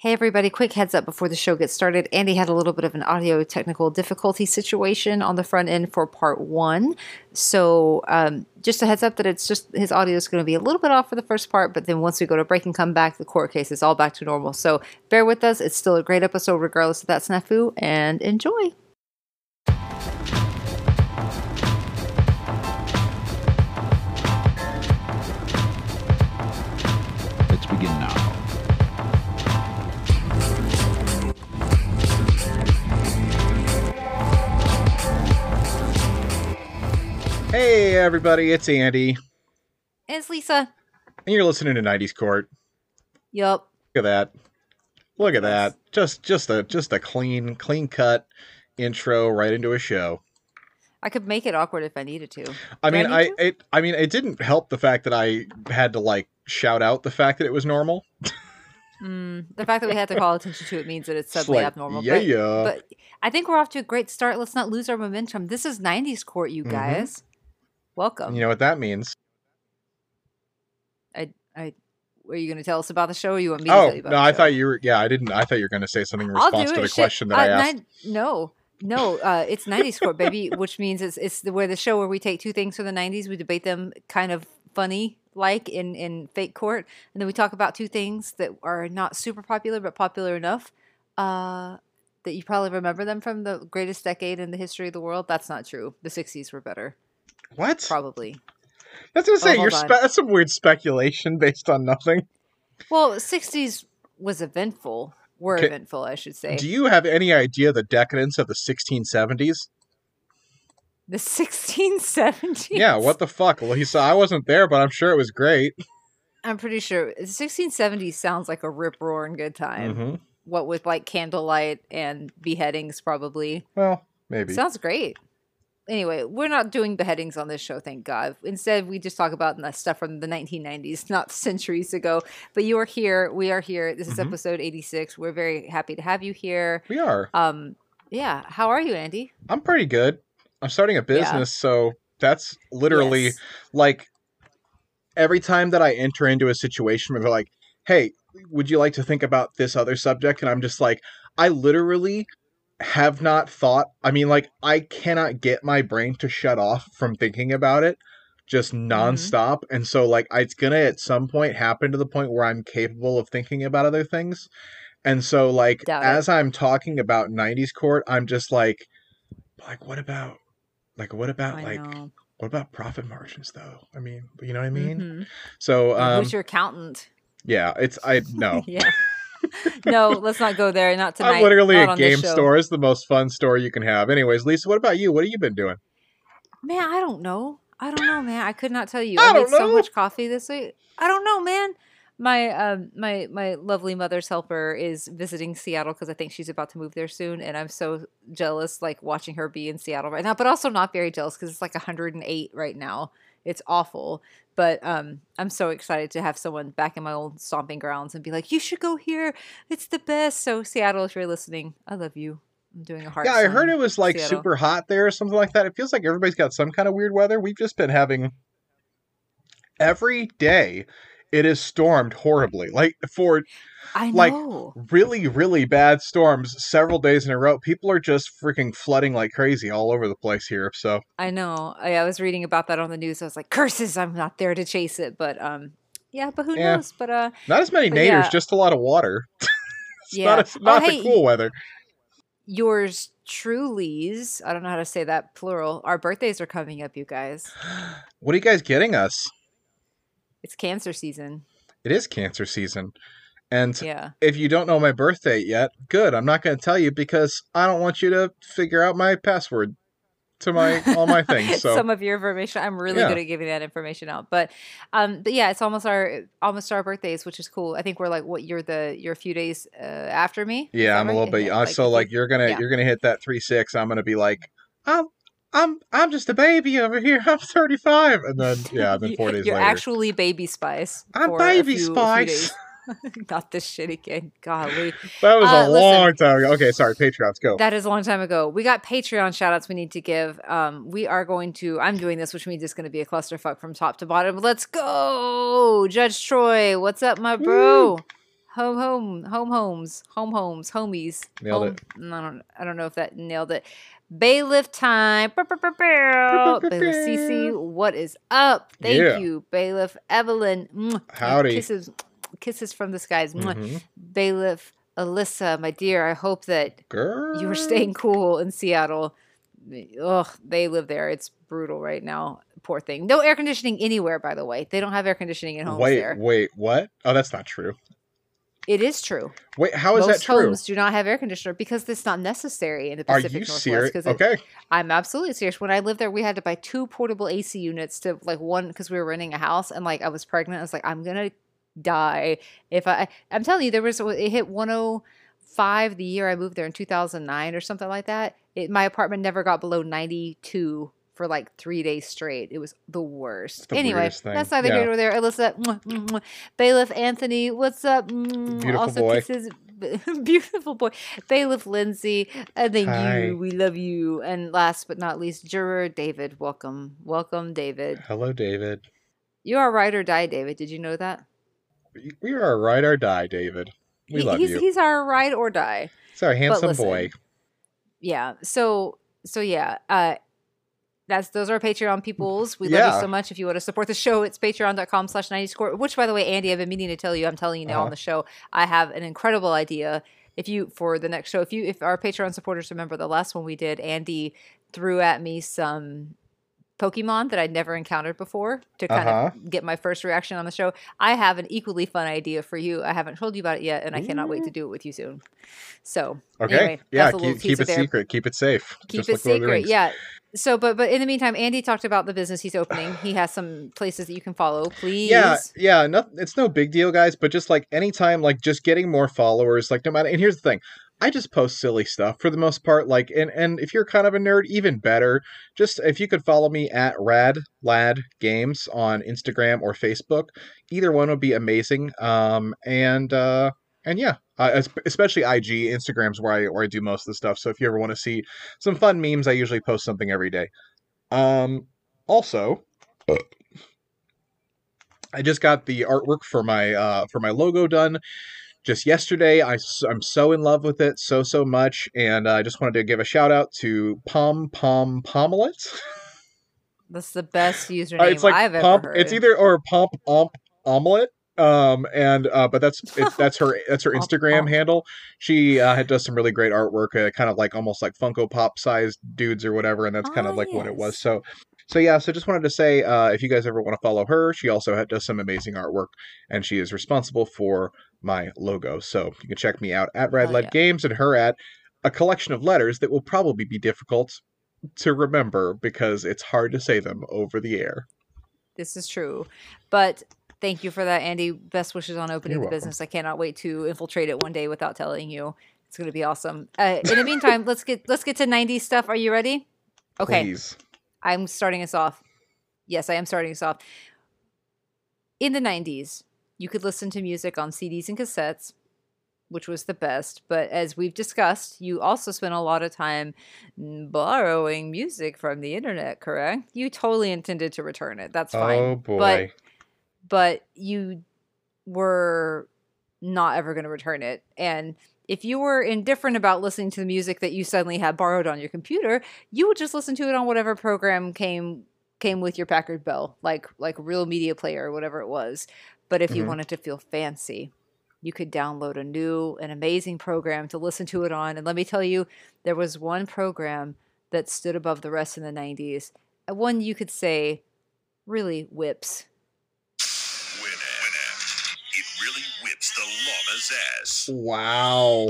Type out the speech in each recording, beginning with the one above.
Hey everybody, quick heads up before the show gets started. Andy had a little bit of an audio technical difficulty situation on the front end for part one. So just a heads up that it's just his audio is going to be a little bit off for the first part, but then once we go to break and come back, the court case is all back to normal. So bear with us. It's still a great episode regardless of that snafu, and enjoy. Let's begin now. Hey everybody, it's Andy. It's Lisa. And you're listening to 90s Court. Yup. Look at that. Look at that. Just a clean cut intro right into a show. I could make it awkward if I needed to. It didn't help the fact that I had to shout out the fact that it was normal. The fact that we had to call attention to it means that it's suddenly abnormal. Yeah. But I think we're off to a great start. Let's not lose our momentum. This is 90s Court, you guys. Welcome. You know what that means? Are you going to tell us about the show, or you want me to tell you about the show? I thought you were. Yeah, I didn't. I thought you were going to say something in response to the question that I asked. No, it's 90s Court, baby, which means it's where the show where we take two things from the 90s, we debate them kind of funny, like in fake court, and then we talk about two things that are not super popular, but popular enough that you probably remember them from the greatest decade in the history of the world. That's not true. The 60s were better. What? Probably. That's what I'm saying. That's some weird speculation based on nothing. Well, 60s was eventful. Eventful, I should say. Do you have any idea the decadence of the 1670s? The 1670s? Yeah, what the fuck, Lisa? I wasn't there, but I'm sure it was great. I'm pretty sure. The 1670s sounds like a rip-roaring good time. Mm-hmm. What with candlelight and beheadings, probably. Well, maybe. Sounds great. Anyway, we're not doing beheadings on this show, thank God. Instead, we just talk about stuff from the 1990s, not centuries ago. But you are here. We are here. This is episode 86. We're very happy to have you here. We are. Yeah. How are you, Andy? I'm pretty good. I'm starting a business, so that's literally every time that I enter into a situation where they're like, hey, would you like to think about this other subject? And I'm just like, I literally have not thought. I cannot get my brain to shut off from thinking about it just nonstop. And so it's gonna at some point happen to the point where I'm capable of thinking about other things. And so as I'm talking about 90s Court, I'm just what about profit margins though? I mean, you know what I mean? So who's your accountant? Yeah, no. Yeah. No, let's not go there. Not tonight. I'm literally a game store. It's the most fun store you can have. Anyways, Lisa, what about you? What have you been doing? Man, I don't know, man. I could not tell you. I made so much coffee this week. I don't know, man. My lovely mother's helper is visiting Seattle because I think she's about to move there soon, and I'm so jealous, watching her be in Seattle right now, but also not very jealous because it's 108 right now. It's awful. But I'm so excited to have someone back in my old stomping grounds and be like, you should go here. It's the best. So Seattle, if you're listening, I love you. I'm doing a heart. Yeah, I heard it was super hot there or something like that. It feels like everybody's got some kind of weird weather. We've just been having every day. It is stormed horribly. I know. Really, really bad storms several days in a row. People are just freaking flooding like crazy all over the place here. So I know. I was reading about that on the news. I was like, curses, I'm not there to chase it. But but who knows? But not as many naders, just a lot of water. It's not the cool weather. Yours truly's, I don't know how to say that plural. Our birthdays are coming up, you guys. What are you guys getting us? It's cancer season. It is cancer season. And if you don't know my birth date yet, good. I'm not going to tell you because I don't want you to figure out my password to all my things. So some of your information, I'm really good at giving that information out. But yeah, it's almost our birthdays, which is cool. I think we're you're a few days after me. Yeah, I'm right? A little bit. So you're gonna hit that 3-6. I'm gonna be like, I'm just a baby over here. I'm 35, and then 4 days later, you're actually Baby Spice. I'm Baby Spice. Not this shit again. Golly. That was a long time ago. Okay, sorry. Patreons, go. That is a long time ago. We got Patreon shout outs we need to give. We are going to, I'm doing this, which means it's going to be a clusterfuck from top to bottom. Let's go. Judge Troy, what's up, my bro? Woo. homies. Nailed it. I don't know if that nailed it. Bailiff time. Bailiff CC, what is up? Thank you, Bailiff Evelyn. Howdy. Kisses from the skies. Bailiff Alyssa, my dear, I hope that you are staying cool in Seattle. Ugh, they live there. It's brutal right now. Poor thing. No air conditioning anywhere, by the way. They don't have air conditioning in homes there. Wait, what? Oh, that's not true. It is true. Wait, how is that true? Most homes do not have air conditioner because it's not necessary in the Pacific Northwest. Are you serious? Okay. I'm absolutely serious. When I lived there, we had to buy 2 portable AC units to one because we were renting a house and I was pregnant. I was like, I'm gonna die if I'm telling you, it hit 105 the year I moved there in 2009 or something like that. My apartment never got below 92 for 3 days straight. It was the worst. Anyway, that's neither here nor there. Alyssa, Bailiff Anthony, what's up? Beautiful also boy. Kisses, beautiful boy. Bailiff Lindsay, and then you, we love you. And last but not least, Juror David. Welcome, David. Hello, David. You are ride or die, David. Did you know that? We are a ride or die, David. We love you. He's our ride or die. He's our handsome boy. Yeah. So yeah. Those are Patreon peoples. We love you so much. If you want to support the show, it's patreon.com/90score, which, by the way, Andy, I've been meaning to tell you, I'm telling you now on the show, I have an incredible idea. For the next show, if our Patreon supporters remember the last one we did, Andy threw at me some Pokemon that I'd never encountered before to kind of get my first reaction on the show. I have an equally fun idea for you. I haven't told you about it yet, and I cannot wait to do it with you soon. So, anyway, keep it secret. Keep it safe. Keep it secret. Yeah. So, but in the meantime, Andy talked about the business he's opening. He has some places that you can follow. Please. Yeah. It's no big deal, guys. But just anytime, just getting more followers, no matter. And here's the thing. I just post silly stuff for the most part. And if you're kind of a nerd, even better. Just if you could follow me at RadLadGames on Instagram or Facebook, either one would be amazing. And yeah, especially IG, Instagram's where I do most of the stuff. So if you ever want to see some fun memes, I usually post something every day. Also, I just got the artwork for my logo done just yesterday. I'm so in love with it so much, and I just wanted to give a shout out to Pomelet. That's the best username I've ever heard. It's either or Pomp Omelet. But that's her Instagram handle. She does some really great artwork, kind of almost like Funko Pop sized dudes or whatever, and that's kind of what it was. So just wanted to say, if you guys ever want to follow her, she also does some amazing artwork, and she is responsible for my logo. So you can check me out at RadLadGames and her at a collection of letters that will probably be difficult to remember because it's hard to say them over the air. This is true, but thank you for that, Andy. Best wishes on opening the business. I cannot wait to infiltrate it one day without telling you. It's going to be awesome. In the meantime, let's get to 90s stuff. Are you ready? Okay. Please. I'm starting us off. Yes, I am starting us off. In the 90s, you could listen to music on CDs and cassettes, which was the best. But as we've discussed, you also spent a lot of time borrowing music from the internet, correct? You totally intended to return it. That's fine. Oh, boy. But you were not ever going to return it. And if you were indifferent about listening to the music that you suddenly had borrowed on your computer, you would just listen to it on whatever program came with your Packard Bell, like Real Media Player or whatever it was. But if you wanted to feel fancy, you could download a new and amazing program to listen to it on. And let me tell you, there was one program that stood above the rest in the 90s. One you could say really whips. The llama's ass. Wow.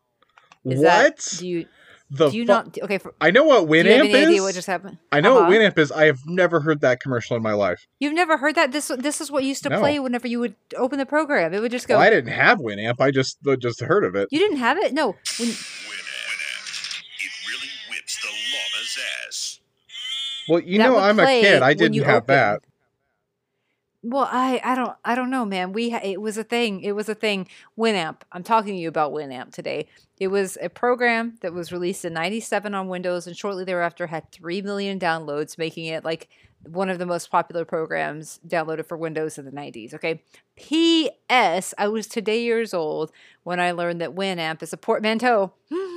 I know what Winamp is. Do you have any idea what just happened? I know what Winamp is. I have never heard that commercial in my life. You've never heard that? This is what used to play whenever you would open the program. It would just go. Well, I didn't have Winamp. I just heard of it. You didn't have it? No. Winamp. It really whips the llama's ass. Well, I'm a kid. I didn't have that. Well, I don't know, man. It was a thing. Winamp. I'm talking to you about Winamp today. It was a program that was released in '97 on Windows, and shortly thereafter had 3 million downloads, making it one of the most popular programs downloaded for Windows in the 90s. Okay. P.S. I was today years old when I learned that Winamp is a portmanteau,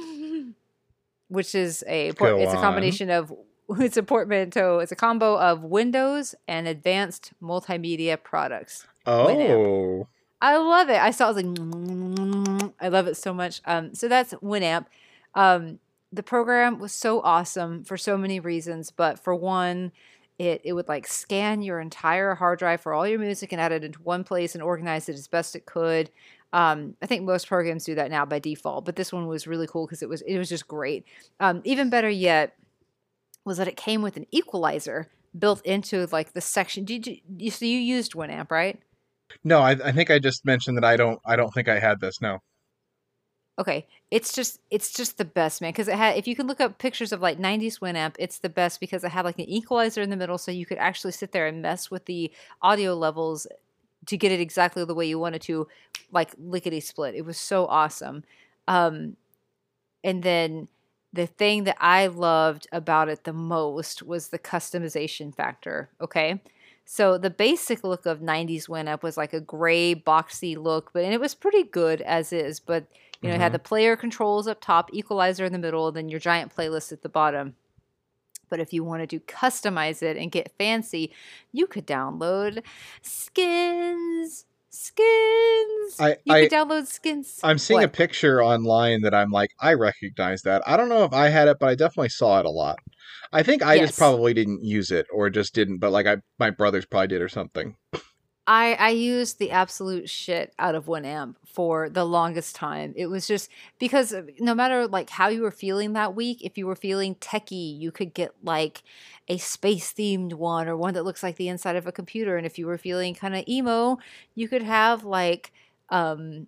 which is it's a combination of, it's a portmanteau. It's a combo of Windows and advanced multimedia products. Oh. Winamp. I love it. I saw it, I was like, I love it so much. So that's Winamp. The program was so awesome for so many reasons, but for one, it would like scan your entire hard drive for all your music and add it into one place and organize it as best it could. I think most programs do that now by default, but this one was really cool because it was just great. Even better yet was that it came with an equalizer built into like the section. So you used Winamp, right? No, I think I just mentioned that I don't think I had this. No. Okay, it's just the best, man. Because it had, if you can look up pictures of like 90s Winamp, it's the best because it had like an equalizer in the middle, so you could actually sit there and mess with the audio levels to get it exactly the way you wanted to, like lickety split. It was so awesome. And then the thing that I loved about it the most was the customization factor. Okay. So the basic look of 90s Winamp was like a gray boxy look, and it was pretty good as is, but you know, it had the player controls up top, equalizer in the middle, and then your giant playlist at the bottom. But if you wanted to customize it and get fancy, you could download skins. You could download skins. I'm seeing a picture online that I'm like, I recognize that. I don't know if I had it, but I definitely saw it a lot. I think I just probably didn't use it or just didn't, but like my brothers probably did or something. I used the absolute shit out of Winamp for the longest time. It was just because no matter like how you were feeling that week, if you were feeling techie, you could get like a space themed one or one that looks like the inside of a computer. And if you were feeling kind of emo, you could have in the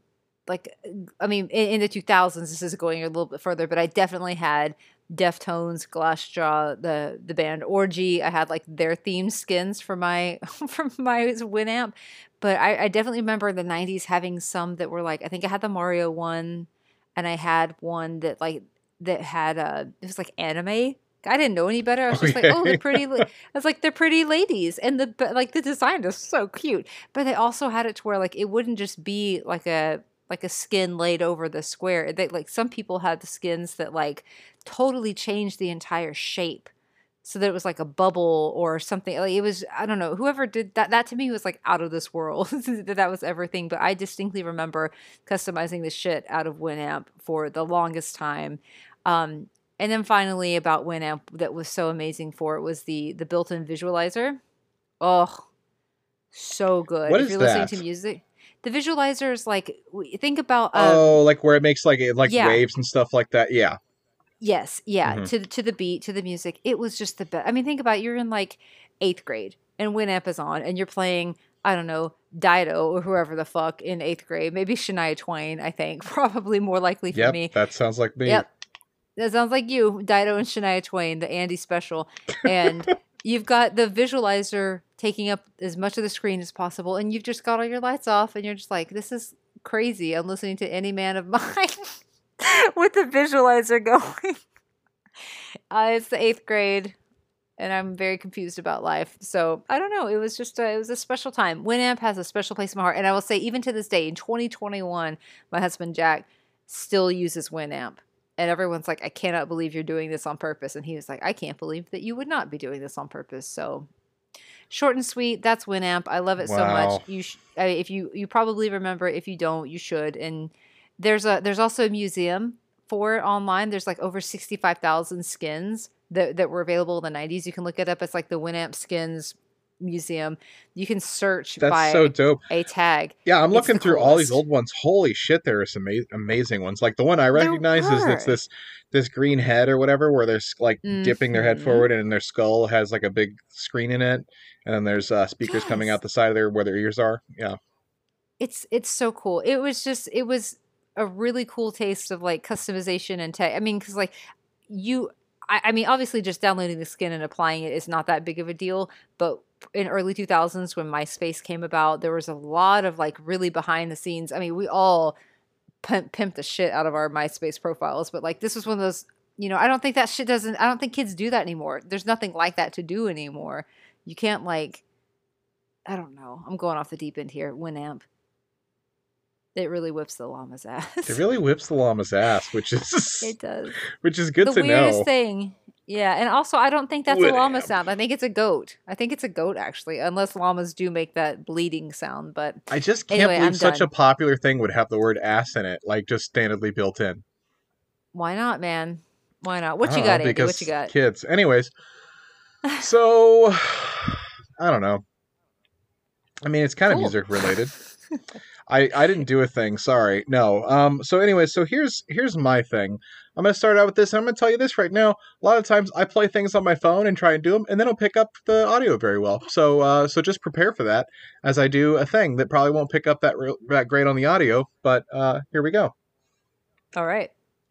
2000s, this is going a little bit further, but I definitely had Deftones, Glassjaw, the band Orgy. I had like their theme skins for my Winamp, but I definitely remember the 90s having some that were like, I think I had the Mario one, and I had one that had it was like anime. I didn't know any better. I was just like, oh, they're pretty. I was like, they're pretty ladies, and the design is so cute. But they also had it to where like it wouldn't just be like a skin laid over the square. Like some people had the skins that like totally changed the entire shape so that it was like a bubble or something. Like it was, I don't know, whoever did that to me was like out of this world. that was everything. But I distinctly remember customizing the shit out of Winamp for the longest time. And then finally about Winamp that was so amazing for it was the built-in visualizer. Oh, so good. What if is you're that? listening to music. The visualizer is like, think about like where it makes like waves and stuff like that. Yeah. Yes, yeah. To the beat, to the music, it was just the best. I mean, think about it, you're in like 8th grade and Winamp is on, and you're playing, I don't know, Dido or whoever the fuck in 8th grade. Maybe Shania Twain. I think probably more likely for me. That sounds like me. Yep, that sounds like you, Dido and Shania Twain, the Andy special, and you've got the visualizer taking up as much of the screen as possible, and you've just got all your lights off, and you're just like, this is crazy. I'm listening to Any Man of Mine with the visualizer going. It's the 8th grade, and I'm very confused about life. So I don't know. It was just it was a special time. Winamp has a special place in my heart, and I will say, even to this day, in 2021, my husband Jack still uses Winamp. And everyone's like, I cannot believe you're doing this on purpose. And he was like, I can't believe that you would not be doing this on purpose. So short and sweet, that's Winamp. I love it so much. If you probably remember. If you don't, you should. And there's also a museum for it online. There's like over 65,000 skins that were available in the 90s. You can look it up. It's like the Winamp Skins Museum. You can search by so dope. a tag. Yeah, I'm looking through all these old ones. Holy shit, there are some amazing ones. Like the one I recognize is it's this green head or whatever, where they're like dipping their head forward, and their skull has like a big screen in it, and then there's speakers coming out the side of there where their ears are. Yeah, it's so cool. It was a really cool taste of like customization and tech. I mean, because like I mean, obviously just downloading the skin and applying it is not that big of a deal, but in early 2000s when MySpace came about, there was a lot of like really behind the scenes. I mean, we all pimped the shit out of our MySpace profiles, but like this was one of those, I don't think kids do that anymore. There's nothing like that to do anymore. You can't like, I don't know. I'm going off the deep end here. Winamp. It really whips the llama's ass. It really whips the llama's ass, which is It does. which is good The to weirdest know. thing. Yeah, and also I don't think that's a llama Winamp. sound. I think it's a goat. I think it's a goat actually, unless llamas do make that bleeding sound. But I just can't anyway, I'm believe such done. a popular thing would have the word ass in it, like just standardly built in. Why not, man? Why not? I What don't you know, got, Andy? because What you got? kids. Anyways, so I don't know. I mean, it's kind of Cool. music related. I didn't do a thing. Sorry. No. So anyway, so here's my thing. I'm gonna start out with this, and I'm gonna tell you this right now. A lot of times, I play things on my phone and try and do them, and then I'll pick up the audio very well. So just prepare for that as I do a thing that probably won't pick up that great on the audio. But here we go. All right.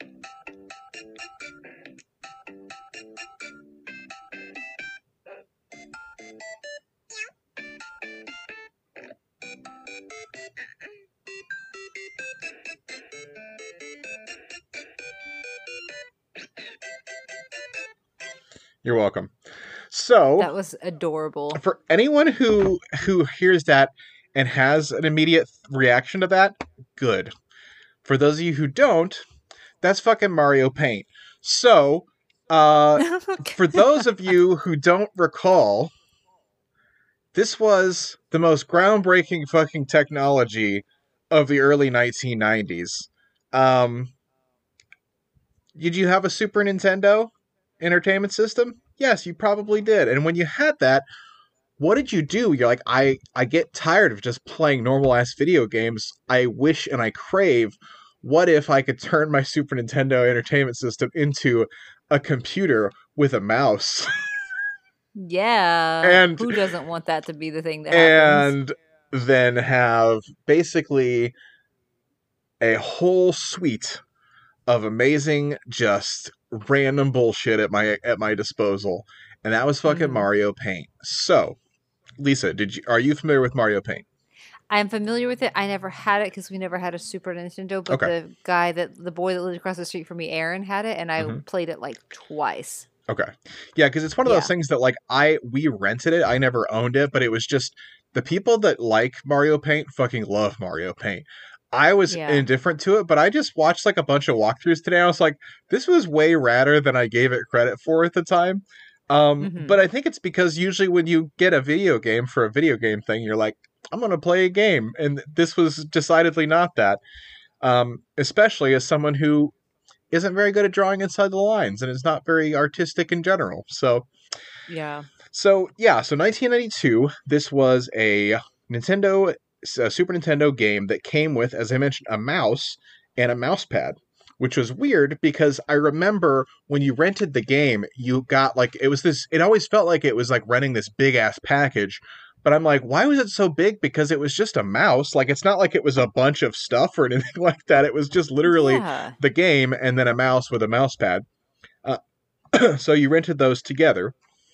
You're welcome. So That was adorable. for anyone who hears that and has an immediate reaction to that, good. For those of you who don't, that's fucking Mario Paint. So, for those of you who don't recall, this was the most groundbreaking fucking technology of the early 1990s. Did you have a Super Nintendo entertainment system? Yes, you probably did. And when you had that, what did you do? You're like, I get tired of just playing normal ass video games. I wish and I crave, what if I could turn my Super Nintendo entertainment system into a computer with a mouse? Yeah. And- who doesn't want that to be the thing that happens? And then have basically a whole suite of amazing, just random bullshit at my disposal. And that was fucking Mhm. Mario Paint. So, Lisa, are you familiar with Mario Paint? I'm familiar with it. I never had it because we never had a Super Nintendo. But Okay. the boy that lived across the street from me, Aaron, had it, and I Mhm. played it like twice. Okay. Yeah, because it's one of those Yeah. things that like we rented it. I never owned it, but it was just the people that like Mario Paint fucking love Mario Paint. I was Yeah. indifferent to it, but I just watched like a bunch of walkthroughs today. I was like, this was way radder than I gave it credit for at the time. Mhm. But I think it's because usually when you get a video game for a video game thing, you're like, I'm going to play a game. And this was decidedly not that. Especially as someone who isn't very good at drawing inside the lines and is not very artistic in general. So Yeah. So 1992, this was a Super Nintendo game that came with, as I mentioned, a mouse and a mouse pad, which was weird because I remember when you rented the game, you got like, it always felt like it was like renting this big ass package. But I'm like, why was it so big? Because it was just a mouse. Like, it's not like it was a bunch of stuff or anything like that. It was just literally Yeah. the game and then a mouse with a mouse pad. So you rented those together.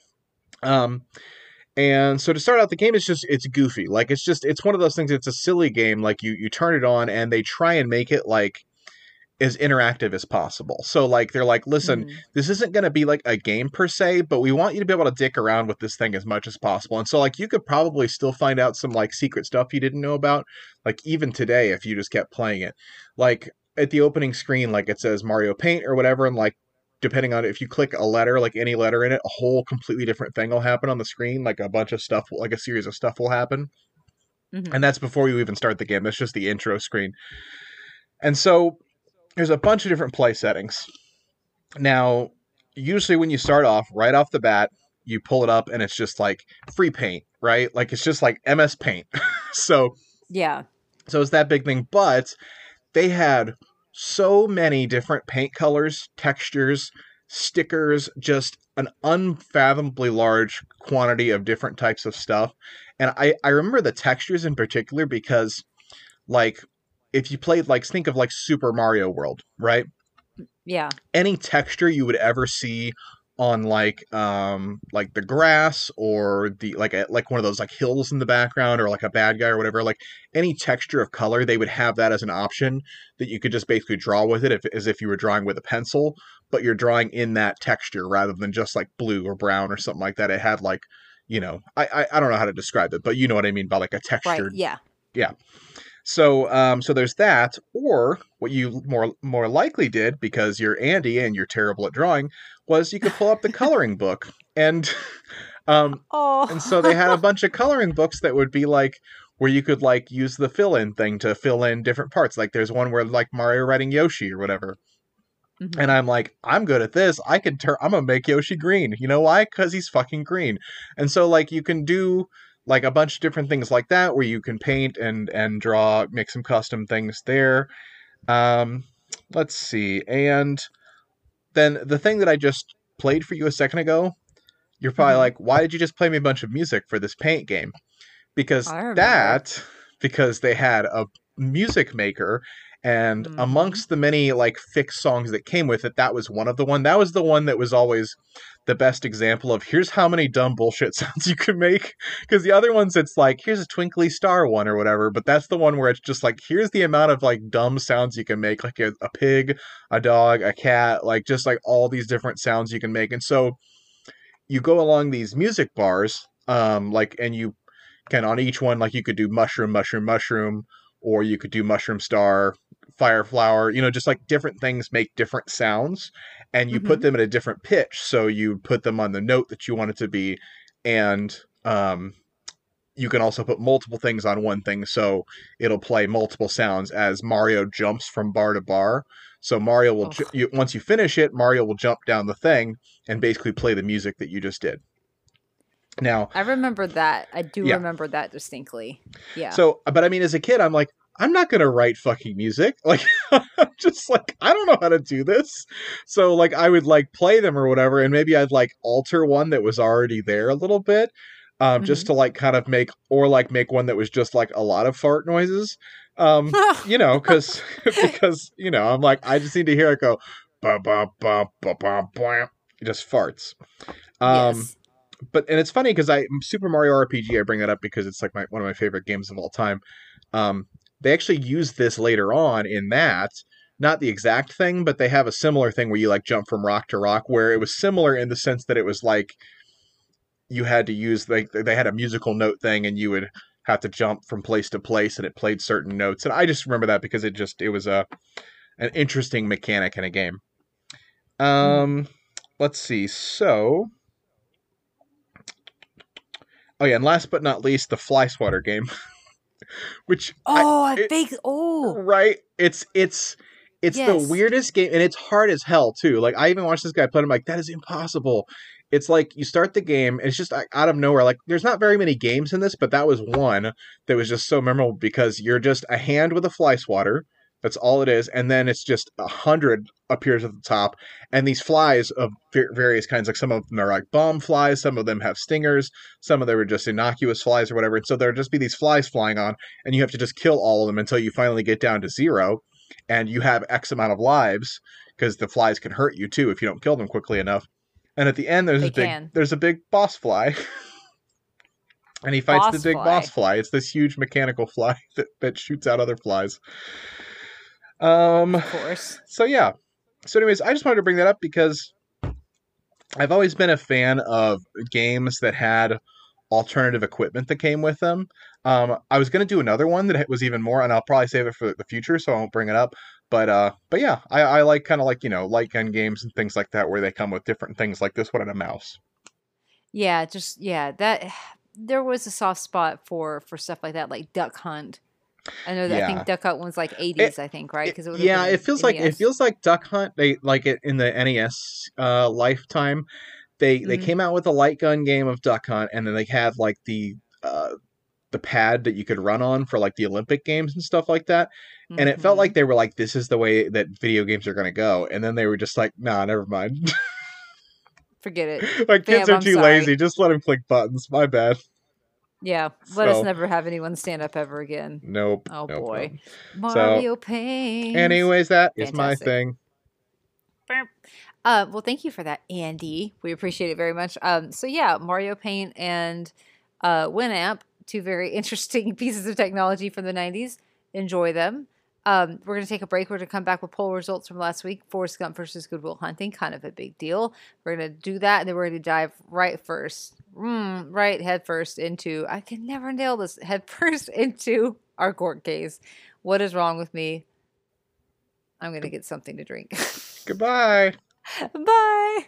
And so to start out the game, it's goofy. Like, it's one of those things. It's a silly game. Like you turn it on and they try and make it like as interactive as possible. So like, they're like, listen, Mhm. this isn't going to be like a game per se, but we want you to be able to dick around with this thing as much as possible. And so like, you could probably still find out some like secret stuff you didn't know about. Like even today, if you just kept playing it, like at the opening screen, like it says Mario Paint or whatever. And like, depending on if you click a letter, like any letter in it, a whole completely different thing will happen on the screen. Like a bunch of stuff, like a series of stuff will happen. Mhm. And that's before you even start the game. That's just the intro screen. And so there's a bunch of different play settings. Now, usually when you start off, right off the bat, you pull it up and it's just like free paint, right? Like it's just like MS Paint. So Yeah. it's that big thing. But they had so many different paint colors, textures, stickers, just an unfathomably large quantity of different types of stuff. And I remember the textures in particular because, like, if you played, like, think of, like, Super Mario World, right? Yeah. Any texture you would ever see on, like the grass or the, like one of those, like, hills in the background or, like, a bad guy or whatever, like, any texture of color, they would have that as an option that you could just basically draw with it as if you were drawing with a pencil, but you're drawing in that texture rather than just, like, blue or brown or something like that. It had, like, I don't know how to describe it, but you know what I mean by like a Right. textured. Yeah. Yeah. So there's that, or what you more likely did, because you're Andy and you're terrible at drawing, was you could pull up the coloring book, and and so they had a Oh. bunch of coloring books that would be like where you could like use the fill in thing to fill in different parts. Like there's one where like Mario writing Yoshi or whatever. And Mhm. I'm like, I'm good at this. I'm gonna make Yoshi green. You know why? Because he's fucking green. And so like you can do like a bunch of different things like that where you can paint and draw, make some custom things there. Um, let's see. And then the thing that I just played for you a second ago, you're probably Mhm. like, why did you just play me a bunch of music for this paint game? Because I remember. that, because they had a music maker, and Mhm. amongst the many like fixed songs that came with it, that was one of the one. That was the one that was always the best example of here's how many dumb bullshit sounds you can make. Because the other ones, it's like here's a twinkly star one or whatever, but that's the one where it's just like here's the amount of like dumb sounds you can make, like a pig, a dog, a cat, like just like all these different sounds you can make. And so you go along these music bars, like, and you can on each one, like, you could do mushroom, mushroom, mushroom, or you could do mushroom star, fire flower, just like different things make different sounds, and you put Mhm. them at a different pitch. So you put them on the note that you want it to be, and you can also put multiple things on one thing, so it'll play multiple sounds as Mario jumps from bar to bar. So Mario will, Oh, once you finish it, Mario will jump down the thing and basically play the music that you just did. Now, I remember that. I do yeah. remember that distinctly. Yeah. So, but I mean, as a kid, I'm like, I'm not gonna write fucking music. Like, I'm just like, I don't know how to do this. So, like, I would like play them or whatever, and maybe I'd like alter one that was already there a little bit, just Mhm. to like kind of make, or like make one that was just like a lot of fart noises. Because because I'm like, I just need to hear it go, ba ba ba ba ba ba, just farts. Um, Yes. and it's funny because Super Mario RPG, I bring that up because it's like one of my favorite games of all time. Um, they actually use this later on in that, not the exact thing, but they have a similar thing where you like jump from rock to rock, where it was similar in the sense that it was like you had to use, like, they had a musical note thing, and you would have to jump from place to place, and it played certain notes. And I just remember that because it was an interesting mechanic in a game. Mhm. Um, let's see. So, oh yeah, and last but not least, the Fly Swatter game, which Oh, I fake. Oh, right, it's the yes. weirdest game, and it's hard as hell too. Like, I even watched this guy play. I'm like, that is impossible. It's like you start the game, and it's just like, out of nowhere. Like, there's not very many games in this, but that was one that was just so memorable because you're just a hand with a fly swatter. That's all it is, and then it's just 100 appears at the top, and these flies of various kinds. Like, some of them are like bomb flies, some of them have stingers, some of them are just innocuous flies or whatever. And so there'll just be these flies flying on, and you have to just kill all of them until you finally get down to zero, and you have X amount of lives, because the flies can hurt you too if you don't kill them quickly enough. And at the end, They can. there's a big boss fly, and he fights the Boss big boss fly. fly. It's this huge mechanical fly that shoots out other flies. Of Um, course. so yeah. So anyways, I just wanted to bring that up because I've always been a fan of games that had alternative equipment that came with them. I was going to do another one that was even more, and I'll probably save it for the future, so I won't bring it up. But yeah, I like kind of like light gun games and things like that where they come with different things like this one and a mouse. Yeah, just yeah, that there was a soft spot for stuff like that, like Duck Hunt. I know that I think Yeah, Duck Hunt was like it, 80s, I think, right? Because it would have yeah, been it in feels like NES. Duck Hunt. They like it in the NES lifetime. They Mhm. came out with a light gun game of Duck Hunt, and then they had like the pad that you could run on for like the Olympic games and stuff like that. And it felt like Mhm. they were like, this is the way that video games are going to go. And then they were just like, nah, never mind. Forget it. Like, kids Fam, are I'm too lazy. sorry. Just let them click buttons. My bad. Yeah, let us So, never have anyone stand up ever again. nope, Oh nope, nope. boy. So, Mario Paint. anyways, that is my Fantastic. thing. Well, thank you for that, Andy. We appreciate it very much. So yeah, Mario Paint and Winamp, two very interesting pieces of technology from the 90s. Enjoy them. We're going to take a break. We're going to come back with poll results from last week. Forrest Gump versus Good Will Hunting, kind of a big deal. We're going to do that, and then we're going to dive head first into, I can never nail this, head first into our court case. What is wrong with me? I'm going to get something to drink. Goodbye. Bye.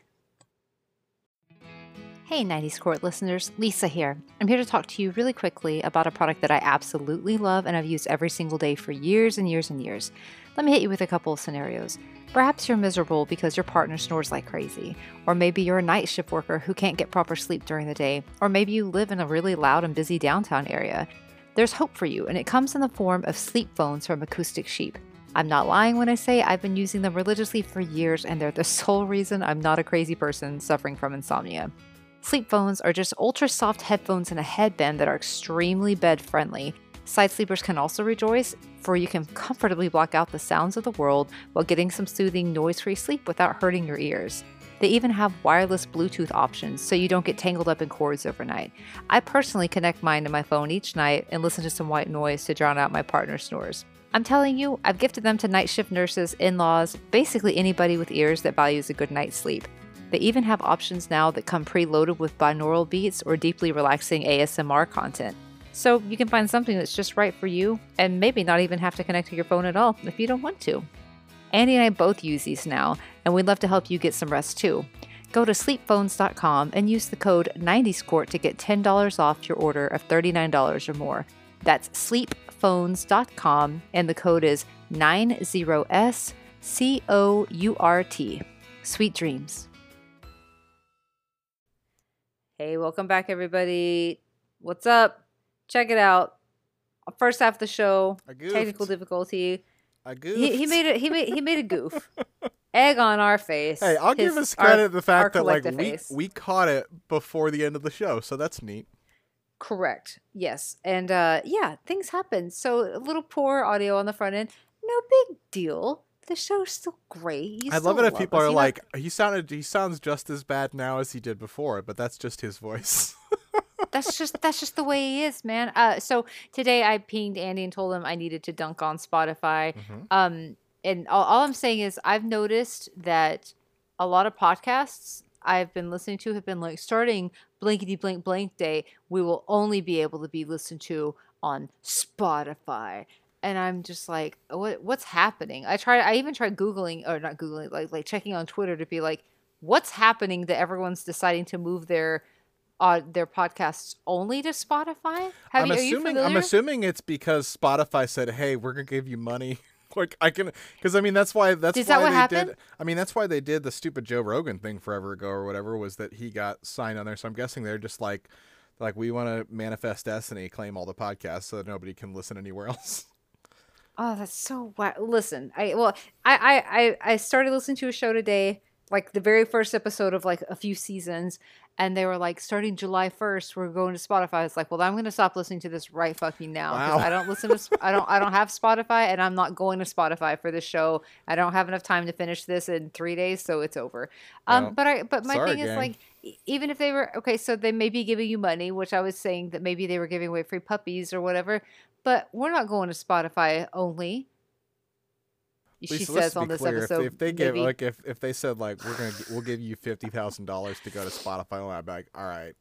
Hey 90s Court listeners, Lisa here. I'm here to talk to you really quickly about a product that I absolutely love and I've used every single day for years and years and years. Let me hit you with a couple of scenarios. Perhaps you're miserable because your partner snores like crazy, or maybe you're a night shift worker who can't get proper sleep during the day, or maybe you live in a really loud and busy downtown area. There's hope for you, and it comes in the form of sleep phones from Acoustic Sheep. I'm not lying when I say I've been using them religiously for years, and they're the sole reason I'm not a crazy person suffering from insomnia. Sleep phones are just ultra soft headphones and a headband that are extremely bed friendly. Side sleepers can also rejoice, for you can comfortably block out the sounds of the world while getting some soothing noise-free sleep without hurting your ears. They even have wireless Bluetooth options so you don't get tangled up in cords overnight. I personally connect mine to my phone each night and listen to some white noise to drown out my partner's snores. I'm telling you, I've gifted them to night shift nurses, in-laws, basically anybody with ears that values a good night's sleep. They even have options now that come preloaded with binaural beats or deeply relaxing ASMR content. So you can find something that's just right for you and maybe not even have to connect to your phone at all if you don't want to. Andy and I both use these now, and we'd love to help you get some rest too. Go to sleepphones.com and use the code 90scourt to get $10 off your order of $39 or more. That's sleepphones.com, and the code is 90SCOURT. Sweet dreams. Hey, welcome back, everybody. What's up? Check it out. First half of the show, technical difficulty. I goofed. He made a goof. Egg on our face. Hey, I'll give us credit the fact that like we caught it before the end of the show, so that's neat. Correct. Yes, and yeah, things happen. So a little poor audio on the front end. No big deal. The show's still great. I love it if people are like, he sounds just as bad now as he did before, but that's just his voice. That's just the way he is, man. So today I pinged Andy and told him I needed to dunk on Spotify. Mm-hmm. And all I'm saying is I've noticed that a lot of podcasts I've been listening to have been like, starting blankety blank blank day, we will only be able to be listened to on Spotify. And I'm just like, what's happening? I even tried Googling, or not Googling, like checking on Twitter to be like, what's happening that everyone's deciding to move their podcasts only to Spotify? Are you familiar? I'm assuming it's because Spotify said, "Hey, we're gonna give you money." Like I can, because I mean that's why they did. I mean that's why they did the stupid Joe Rogan thing forever ago or whatever, was that he got signed on there. So I'm guessing they're just like we want to manifest destiny, claim all the podcasts so that nobody can listen anywhere else. Oh, that's so wild. Listen, I started listening to a show today, like the very first episode of like a few seasons, and they were like, starting July 1st, we're going to Spotify. I was like, well, I'm going to stop listening to this right fucking now. Wow. I don't listen to, I don't have Spotify, and I'm not going to Spotify for this show. I don't have enough time to finish this in 3 days, so it's over. But my thing is like, even if they were, okay, so they may be giving you money, which I was saying that maybe they were giving away free puppies or whatever, but we're not going to Spotify only. She says on this episode, if they give like if they said like we'll give you $50,000 to go to Spotify, I'd be like, all right,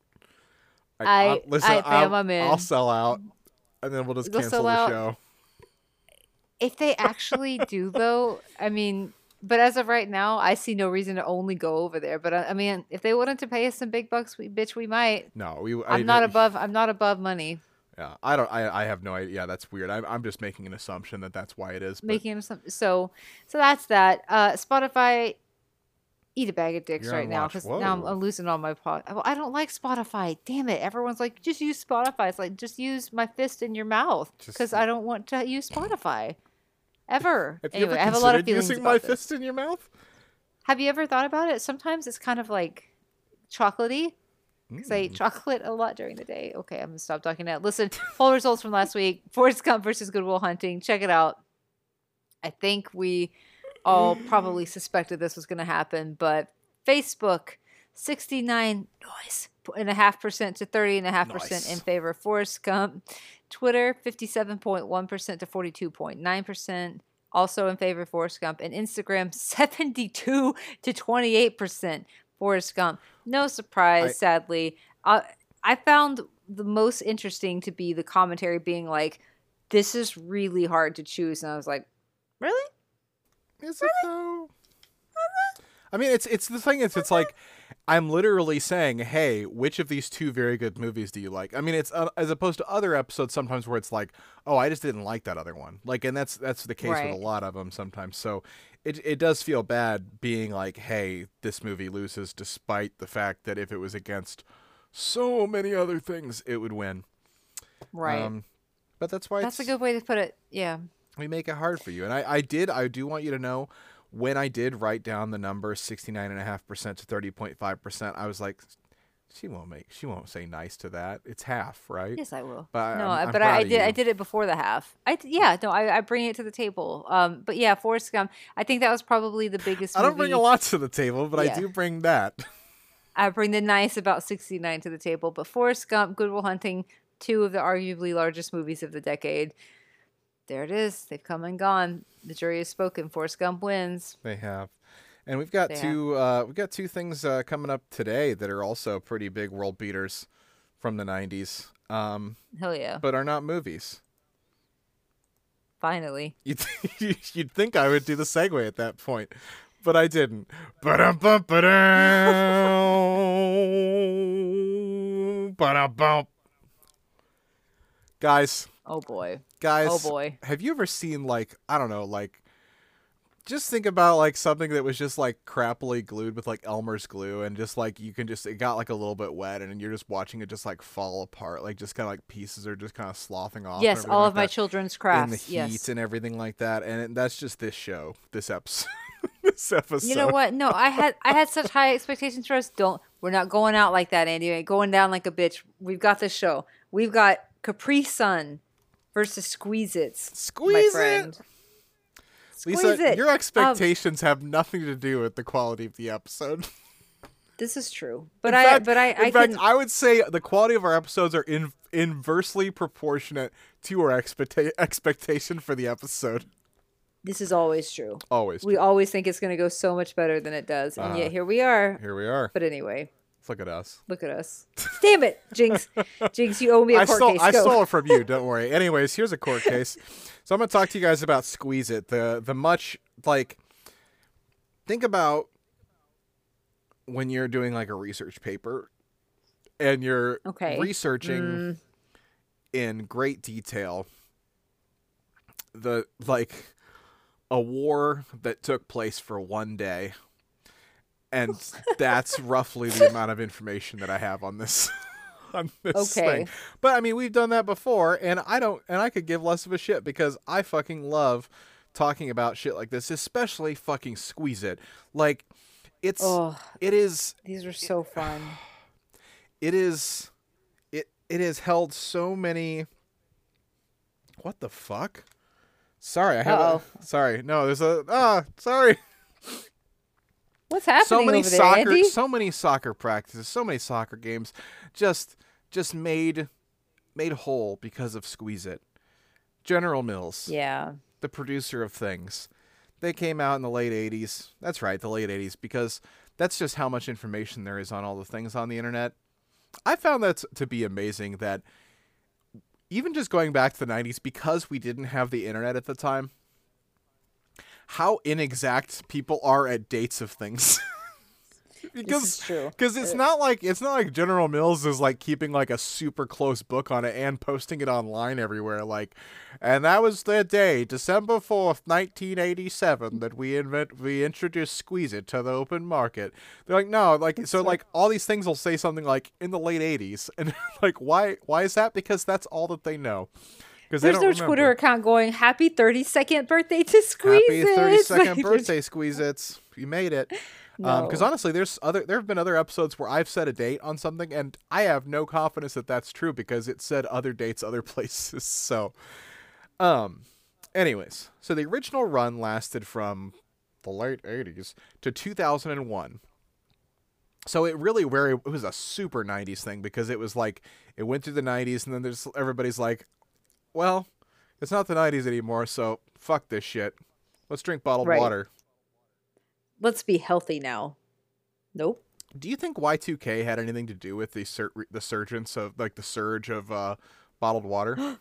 I'll sell out, and then we'll just cancel the show. If they actually do, though, I mean, but as of right now, I see no reason to only go over there. But I mean, if they wanted to pay us some big bucks, we might. No, I'm not above money. Yeah, I have no idea. Yeah, that's weird. I'm just making an assumption that that's why it is. Making an assumption. So that's that. Spotify, eat a bag of dicks right now, because now I'm losing all my pod. Well, I don't like Spotify. Damn it! Everyone's like, just use Spotify. It's like, just use my fist in your mouth, because I don't want to use Spotify ever. Anyway, I have a lot of feelings using my fist in your mouth. Have you ever thought about it? Sometimes it's kind of like chocolatey. Because I ate chocolate a lot during the day. Okay, I'm going to stop talking now. Listen, poll results from last week. Forrest Gump versus Good Will Hunting. Check it out. I think we all probably suspected this was going to happen, but Facebook 69.5% to 30.5% in favor of Forrest Gump. Twitter, 57.1% to 42.9%. Also in favor of Forrest Gump. And Instagram, 72 to 28% Forrest Gump. No surprise, sadly. I found the most interesting to be the commentary being like, this is really hard to choose. And I was like, really? Is it though? I mean, it's the thing is, it's like, I'm literally saying, hey, which of these two very good movies do you like? I mean, it's as opposed to other episodes sometimes where it's like, oh, I just didn't like that other one. Like, and that's the case with a lot of them sometimes. So it does feel bad being like, hey, this movie loses, despite the fact that if it was against so many other things, it would win. Right. But that's why that's a good way to put it. Yeah. We make it hard for you. And I do want you to know, when I did write down the number 69.5% to 30.5%, I was like, she won't say nice to that. It's half, right? Yes, I will. But I did it before the half. I bring it to the table. But yeah, Forrest Gump, I think that was probably the biggest movie. I don't bring a lot to the table, but I do bring that. I bring the nice about 69 to the table, but Forrest Gump, Good Will Hunting, two of the arguably largest movies of the decade. There it is. They've come and gone. The jury has spoken. Forrest Gump wins. They have. And we've got two things coming up today that are also pretty big world beaters from the 90s. Hell yeah. But are not movies. Finally. You'd think I would do the segue at that point, but I didn't. Guys. Oh boy. Guys. Oh boy. Have you ever seen, like, I don't know, like, just think about like something that was just like crappily glued with like Elmer's glue, and just like it got like a little bit wet, and you're just watching it just like fall apart, like just kind of like pieces are just kind of sloughing off. Yes, all of my children's crafts in the heat and everything like that, and that's just this episode. This episode. You know what? No, I had such high expectations for us. We're not going out like that, Andy. We ain't going down like a bitch. We've got this show. We've got Capri Sun versus Squeeze-Its. Squeeze-It. Lisa, your expectations have nothing to do with the quality of the episode. This is true, but in fact, I would say the quality of our episodes are inversely proportionate to our expectation for the episode. This is always true. Always. We always think it's going to go so much better than it does, and yet here we are. Here we are. But anyway. Look at us. Look at us. Damn it, Jinx. Jinx, you owe me a court case. I stole it from you. Don't worry. Anyways, here's a court case. So I'm going to talk to you guys about Squeeze-It. The much, like, think about when you're doing, like, a research paper and you're researching in great detail a war that took place for one day. And that's roughly the amount of information that I have on this thing. But I mean, we've done that before, and I could give less of a shit because I fucking love talking about shit like this, especially fucking Squeeze-It. Like, it is. These are so fun. It has held so many. What the fuck? Sorry, sorry. No, sorry. What's happening over there, Andy? So many soccer practices, so many soccer games, just made whole because of Squeeze-It. General Mills, the producer of things, they came out in the late 80s. That's right, the late 80s, because that's just how much information there is on all the things on the internet. I found that to be amazing, that even just going back to the 90s, because we didn't have the internet at the time, how inexact people are at dates of things. Because it's not like General Mills is like keeping like a super close book on it and posting it online everywhere. Like, and that was the day, December 4th, 1987, that we introduced Squeeze-It to the open market. They're like, no, like, so like all these things will say something like in the late 80s, and like, why is that? Because that's all that they know. There's no Twitter account going, happy 32nd birthday to Squeeze-It. Happy 32nd birthday, Squeeze-Its. You made it. Because honestly, there have been other episodes where I've set a date on something, and I have no confidence that that's true because it said other dates, other places. So, anyways, so the original run lasted from the late 80s to 2001. So it really it was a super 90s thing because it was like it went through the 90s and then everybody's like, well, it's not the 90s anymore, so fuck this shit. Let's drink bottled water. Let's be healthy now. Nope. Do you think Y2K had anything to do with the surge of bottled water?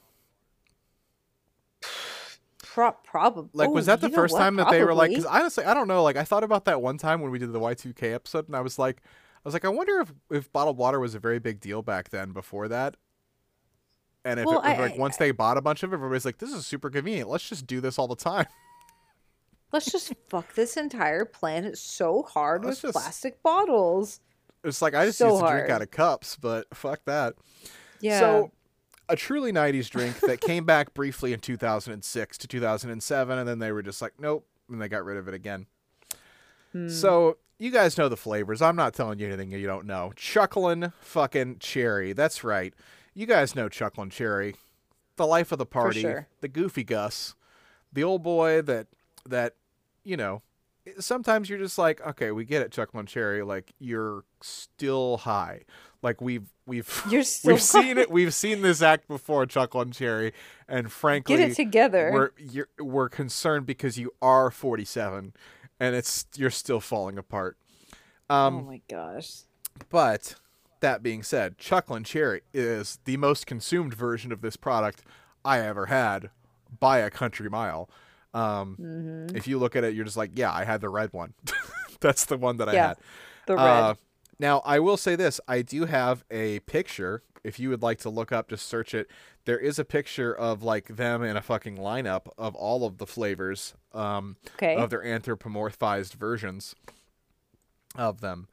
Probably. Like, was that the first time that they were like? Because honestly, I don't know. Like, I thought about that one time when we did the Y2K episode, and I was like, I wonder if bottled water was a very big deal back then. Before that, and if once they bought a bunch of it, everybody's like, this is super convenient. Let's just do this all the time. Let's just fuck this entire planet so hard with plastic bottles. It's like I just used to drink out of cups, but fuck that. Yeah. So, a truly 90s drink that came back briefly in 2006 to 2007, and then they were just like, nope, and they got rid of it again. So, you guys know the flavors. I'm not telling you anything you don't know. Chucklin' fucking Cherry. That's right. You guys know Chucklin' Cherry. The life of the party. For sure. The Goofy Gus. The old boy that you know, sometimes you're just like, okay, we get it, Chucklin' Cherry. Like, you're still high. Like we've seen it. We've seen this act before, Chucklin' Cherry, and frankly, get it together. We're concerned because you are 47, and you're still falling apart. Oh my gosh! But that being said, Chucklin' Cherry is the most consumed version of this product I ever had by a country mile. If you look at it, you're just like, yeah, I had the red one. That's the one that I had. The red. Now, I will say this. I do have a picture. If you would like to look up, just search it. There is a picture of like them in a fucking lineup of all of the flavors of their anthropomorphized versions of them.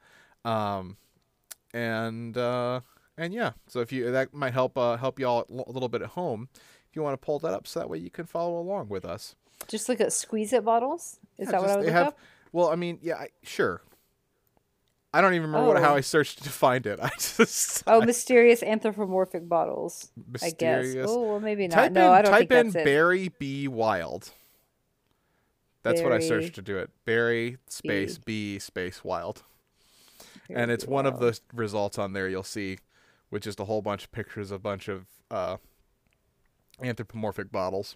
And yeah, so that might help y'all a little bit at home if you want to pull that up, so that way you can follow along with us. Just look at Squeeze It bottles. Is that what I would look up? Well, I mean, yeah, sure. I don't even remember how I searched to find it. Mysterious anthropomorphic bottles. Mysterious. I guess. Oh, well, maybe not. I don't think that's it. Type in Berry B Wild. That's what I searched to do it. Berry space B space Wild. And it's one of the results on there you'll see, which is a whole bunch of pictures of a bunch of anthropomorphic bottles.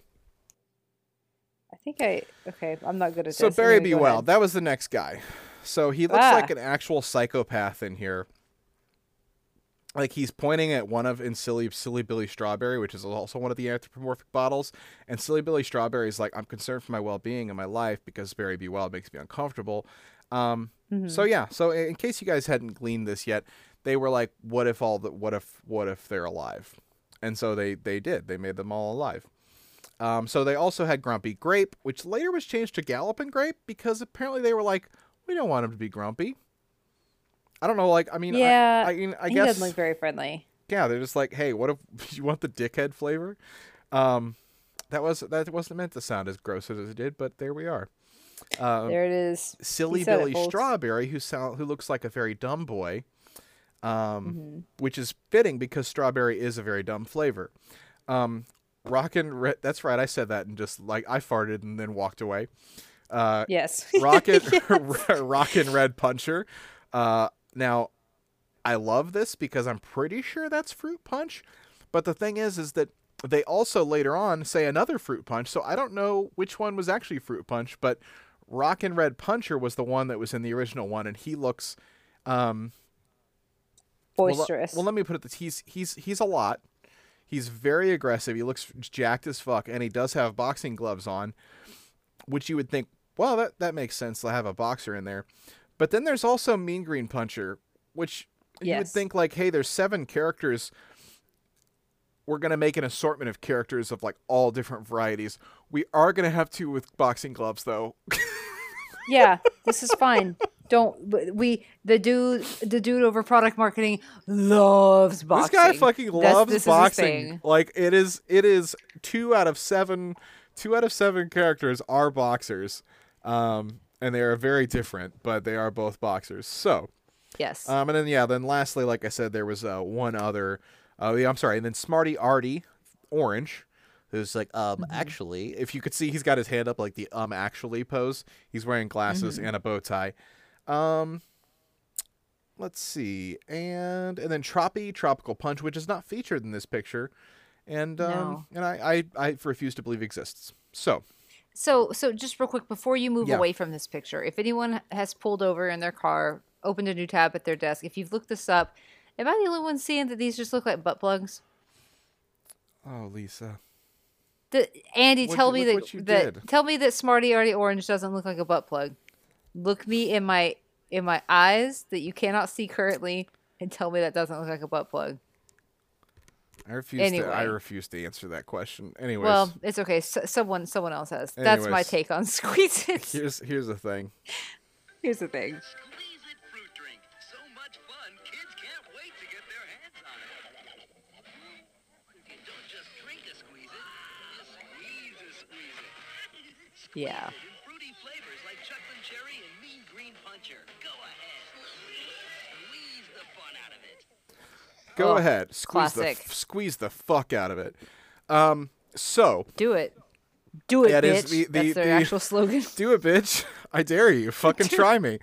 I'm not good at this. So Berry B Wild, that was the next guy. So he looks like an actual psychopath in here. Like he's pointing at one in Silly Billy Strawberry, which is also one of the anthropomorphic bottles. And Silly Billy Strawberry is like, I'm concerned for my well-being and my life because Berry B Wild makes me uncomfortable. So yeah. So in case you guys hadn't gleaned this yet, they were like, what if they're alive? And so they did. They made them all alive. So they also had Grumpy Grape, which later was changed to Galloping Grape because apparently they were like, we don't want him to be grumpy. I don't know, like, I mean, yeah, I guess he doesn't look very friendly. Yeah, they're just like, hey, what if you want the dickhead flavor? That wasn't meant to sound as gross as it did, but there we are. There it is. Silly Billy Strawberry, who looks like a very dumb boy, which is fitting because strawberry is a very dumb flavor. Rockin' Red, that's right, I said that and just like I farted and then walked away. Yes. Rockin' Red Puncher. Now, I love this because I'm pretty sure that's Fruit Punch, but the thing is that they also later on say another Fruit Punch, so I don't know which one was actually Fruit Punch, but Rockin' Red Puncher was the one that was in the original one, and he looks boisterous. Well, let me put it this: he's a lot. He's very aggressive. He looks jacked as fuck, and he does have boxing gloves on, which you would think, well, that makes sense to have a boxer in there. But then there's also Mean Green Puncher, which you would think like, hey, there's 7 characters. We're going to make an assortment of characters of like all different varieties. We are going to have 2 with boxing gloves, though. Yeah, this is fine. The dude over product marketing loves boxing. This guy fucking loves boxing. Like it is 2 out of 7 characters are boxers. And they are very different, but they are both boxers. So, yes. And then lastly, like I said, there was one other and then Smarty Artie Orange, who's like, actually, if you could see, he's got his hand up like the actually pose. He's wearing glasses and a bow tie. let's see, and then Tropical Punch, which is not featured in this picture, and I refuse to believe exists. So just real quick before you move away from this picture, if anyone has pulled over in their car, opened a new tab at their desk, if you've looked this up, am I the only one seeing that these just look like butt plugs? Oh, Lisa. Andy, tell me that Smarty Orange doesn't look like a butt plug. Look me in my eyes that you cannot see currently, and tell me that doesn't look like a butt plug. I refuse to answer that question. Anyways. Well, it's okay. Someone else has. That's my take on Squeeze It. Here's the thing. Here's the thing. Squeeze It fruit drink. So much fun, kids can't wait to get their hands on it. You don't just drink a Squeeze It, you squeeze it. Squeeze Yeah. it in fruity flavors like chocolate cherry and mean green puncher. Go ahead. Squeeze the fun out of it. Go ahead. Squeeze the fuck out of it. So. Do it, bitch. That's their actual slogan. Do it, bitch. I dare you. Fucking try me.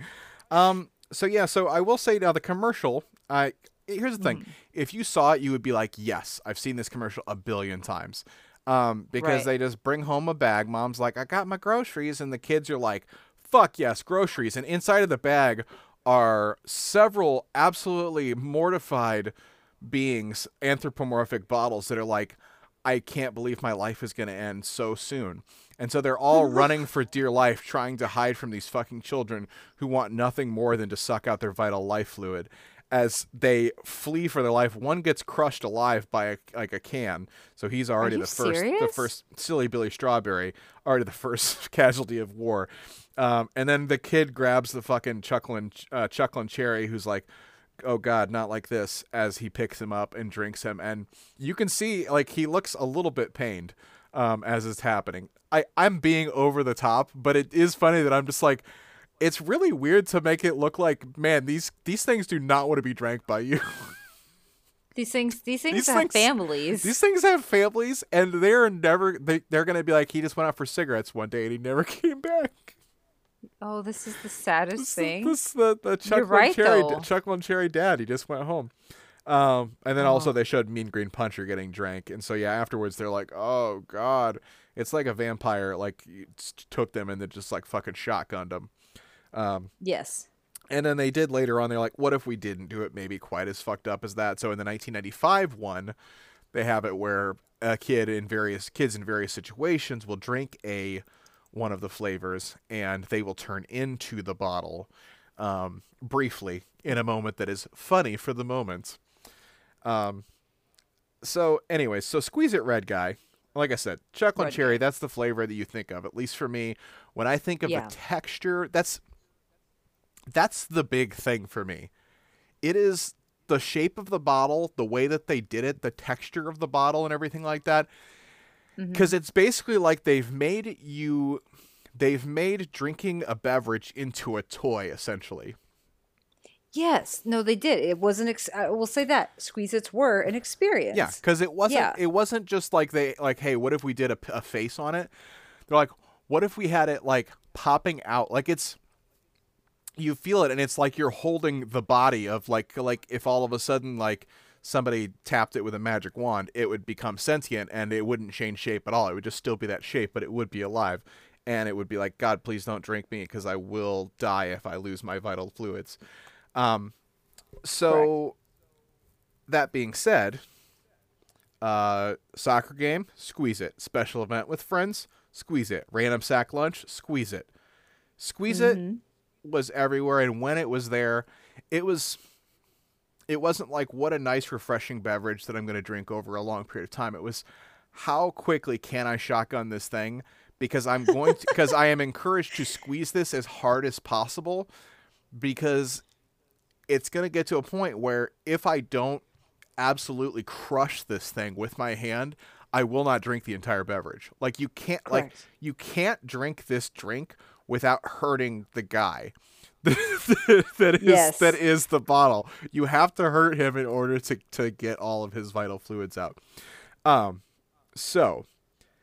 So I will say now the commercial, here's the thing. If you saw it, you would be like, yes, I've seen this commercial a billion times. Because they just bring home a bag. Mom's like, I got my groceries. And the kids are like, fuck yes, groceries. And inside of the bag are several absolutely mortified beings, anthropomorphic bottles that are like, I can't believe my life is going to end so soon. And so they're all running for dear life, trying to hide from these fucking children who want nothing more than to suck out their vital life fluid. As they flee for their life, one gets crushed alive by a can. So he's already the first silly Billy Strawberry, already the first casualty of war. And then the kid grabs the fucking Chucklin Cherry, who's like, oh God, not like this, as he picks him up and drinks him. And you can see, like, he looks a little bit pained as it's happening. I'm being over the top, but it is funny that I'm just like, it's really weird to make it look like, man, these things do not want to be drank by you. These things have families. These things have families, and they're going to be like, he just went out for cigarettes one day and he never came back. Oh, this is the saddest thing. The Chucklin Cherry dad. He just went home. And then also they showed Mean Green Puncher getting drank. And so, yeah, afterwards they're like, oh, God. It's like a vampire, like, took them and then just, like, fucking shotgunned them. Yes. And then they did later on, they're like, what if we didn't do it maybe quite as fucked up as that? So in the 1995 one, they have it where kids in various situations will drink one of the flavors, and they will turn into the bottle briefly in a moment that is funny for the moment. So anyways, so Squeeze It Red Guy, like I said, Chucklin Cherry, that's the flavor that you think of, at least for me. When I think of the texture, that's the big thing for me. It is the shape of the bottle, the way that they did it, the texture of the bottle and everything like that. Because it's basically like they've made drinking a beverage into a toy, essentially. Yes. No, they did. It wasn't. I will say that Squeeze-Its were an experience. Yeah, because it wasn't. Yeah. It wasn't just like hey, what if we did a face on it? They're like, what if we had it like popping out? Like you feel it, and it's like you're holding the body of like if all of a sudden like somebody tapped it with a magic wand, it would become sentient and it wouldn't change shape at all. It would just still be that shape, but it would be alive. And it would be like, God, please don't drink me because I will die if I lose my vital fluids. So that being said, soccer game, Squeeze It. Special event with friends, Squeeze It. Random sack lunch, Squeeze It. Squeeze It was everywhere. And when it was there, it wasn't like, what a nice, refreshing beverage that I'm going to drink over a long period of time. It was, how quickly can I shotgun this thing? Because because I am encouraged to squeeze this as hard as possible, because it's going to get to a point where if I don't absolutely crush this thing with my hand, I will not drink the entire beverage. Like you can't drink this drink without hurting the guy that is the bottle. You have to hurt him in order to get all of his vital fluids out. So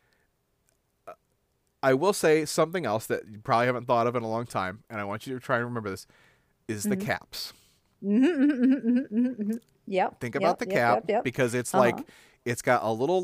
I will say something else that you probably haven't thought of in a long time, and I want you to try and remember this, is the caps. Yep. Think about the cap because it's like it's got a little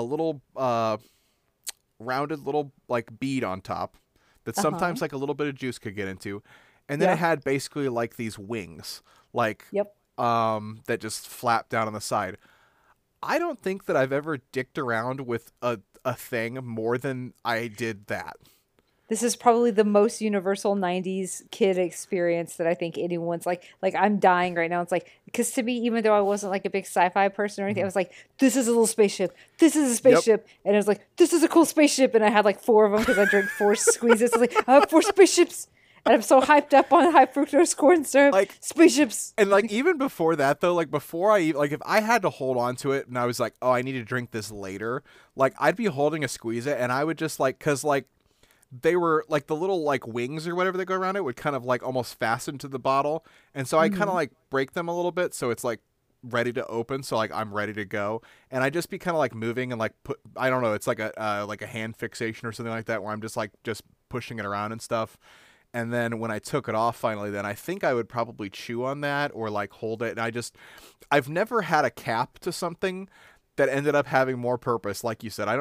rounded little like bead on top that sometimes like a little bit of juice could get into, and then it had basically like these wings like that just flap down on the side. I don't think that I've ever dicked around with a thing more than I did that. This is probably the most universal 90s kid experience that I think anyone's like I'm dying right now. It's like, because to me, even though I wasn't like a big sci-fi person or anything, I was like, this is a little spaceship. This is a spaceship. And I was like, this is a cool spaceship. And I had like 4 of them because I drank 4 squeezes. I was like, I have 4 spaceships. And I'm so hyped up on high fructose corn syrup. Like, spaceships. And like even before that though, like before I like if I had to hold on to it and I was like, oh, I need to drink this later, like I'd be holding a squeeze it and I would just like, cause like they were like the little like wings or whatever that go around it would kind of like almost fasten to the bottle. And so I kind of like break them a little bit. So it's like ready to open. So like I'm ready to go. And I just be kind of like moving and like I don't know. It's like a hand fixation or something like that where I'm just pushing it around and stuff. And then when I took it off finally, then I think I would probably chew on that or like hold it. And I've never had a cap to something that ended up having more purpose. Like you said,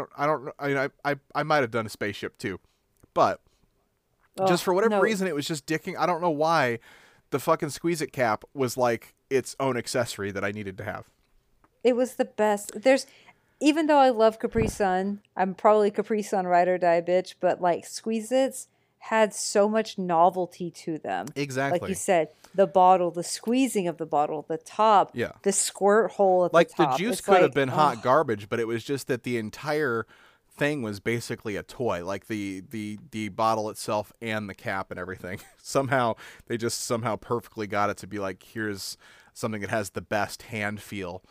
I might have done a spaceship too. But just for whatever reason, it was just dicking. I don't know why the fucking Squeeze It cap was like its own accessory that I needed to have. It was the best. Even though I love Capri Sun, I'm probably Capri Sun ride or die bitch, but like Squeeze Its had so much novelty to them. Exactly. Like you said, the bottle, the squeezing of the bottle, the top, the squirt hole at the top. Like the juice could have been hot garbage, but it was just that the entire thing was basically a toy, like the bottle itself and the cap and everything. Somehow they just perfectly got it to be like, here's something that has the best hand feel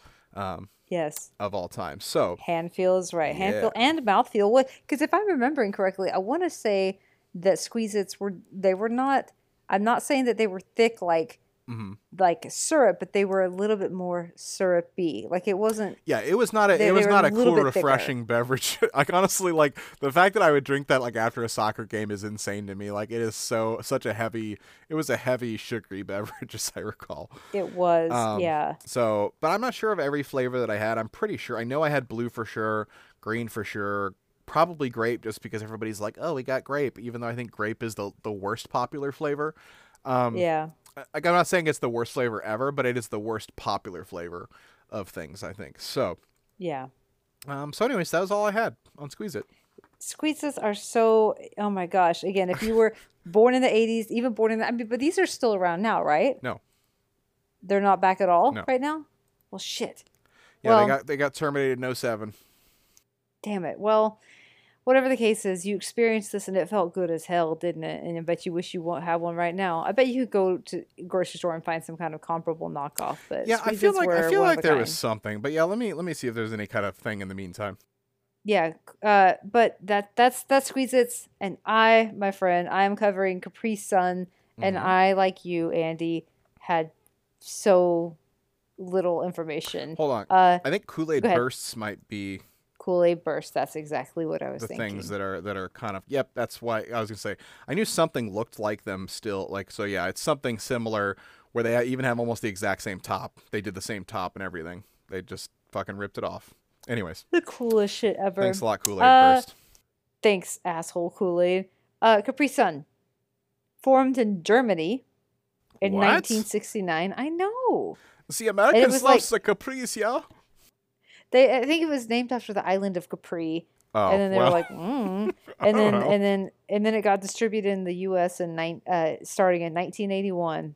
of all time. So hand feel is right. Hand feel and mouth feel. What? Because if I'm remembering correctly, I want to say that Squeeze-Its were not. I'm not saying that they were thick like syrup, but they were a little bit more syrupy. Like it wasn't. Yeah, it was not a cool, refreshing beverage. Like honestly, like the fact that I would drink that like after a soccer game is insane to me. Like it is such a heavy. It was a heavy sugary beverage, as I recall. It was, yeah. So, but I'm not sure of every flavor that I had. I'm pretty sure. I know I had blue for sure, green for sure. Probably grape, just because everybody's like, oh, we got grape, even though I think grape is the worst popular flavor. Like I'm not saying it's the worst flavor ever, but it is the worst popular flavor of things, I think. So yeah. So anyways, that was all I had on Squeeze It. Squeezes are so, oh my gosh. Again, if you were born in the 80s, even born in the, but these are still around now, right? No. They're not back at all right now? Well, shit. Yeah, well, they got terminated in 2007. Damn it. Well, whatever the case is, you experienced this and it felt good as hell, didn't it? And I bet you wish you won't have one right now. I bet you could go to a grocery store and find some kind of comparable knockoff. But yeah, I feel like there was something. But yeah, let me see if there's any kind of thing in the meantime. Yeah, but that's Squeeze-Its, and my friend, I am covering Capri Sun, and I, like you, Andy, had so little information. Hold on, I think Kool-Aid Bursts might be. Kool-Aid Burst. That's exactly what I was thinking. The things that are kind of, yep, that's why I was gonna say I knew something looked like them still, like, so yeah, it's something similar where they even have almost the exact same top. They did the same top and everything. They just fucking ripped it off. Anyways, the coolest shit ever. Thanks a lot, Kool-Aid Burst. Thanks, asshole Kool-Aid. Capri Sun, formed in Germany in 1969. I know. See, Americans love the Capri's, yeah. I think it was named after the island of Capri. Oh, and then they were like, and then it got distributed in the U.S. starting in 1981.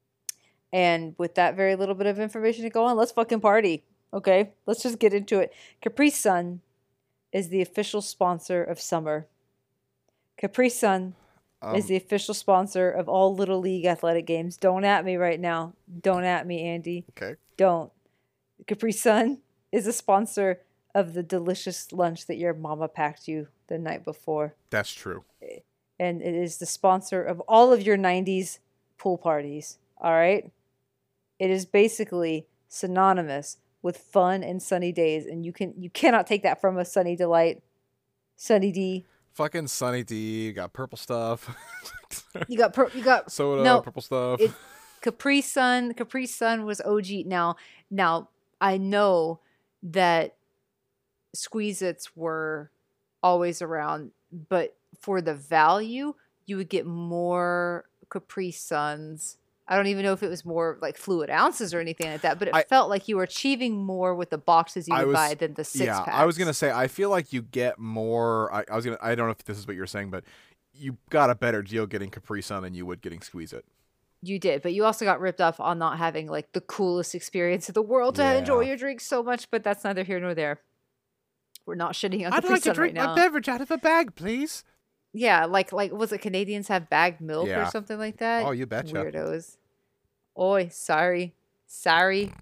And with that very little bit of information to go on, let's fucking party. Okay, let's just get into it. Capri Sun is the official sponsor of summer. Capri Sun is the official sponsor of all Little League athletic games. Don't at me right now. Don't at me, Andy. Okay. Don't. Capri Sun is a sponsor of the delicious lunch that your mama packed you the night before. That's true. And it is the sponsor of all of your 90s pool parties. All right? It is basically synonymous with fun and sunny days, and you cannot take that from a Sunny Delight. Sunny D. Fucking Sunny D. You got purple stuff. you got soda, purple stuff. Capri Sun was OG. Now I know that Squeeze-Its were always around, but for the value, you would get more Capri Suns. I don't even know if it was more like fluid ounces or anything like that, but it felt like you were achieving more with the boxes you would buy than the 6-packs. I was gonna say I feel like you get more. I don't know if this is what you're saying, but you got a better deal getting Capri Sun than you would getting Squeeze-It. You did, but you also got ripped off on not having like the coolest experience in the world to enjoy your drink so much. But that's neither here nor there. We're not shitting on Capri Sun right now. I'd like to drink my beverage out of a bag, please. Yeah, like was it Canadians have bagged milk or something like that? Oh, you betcha. Weirdos. Oi, sorry is sorry.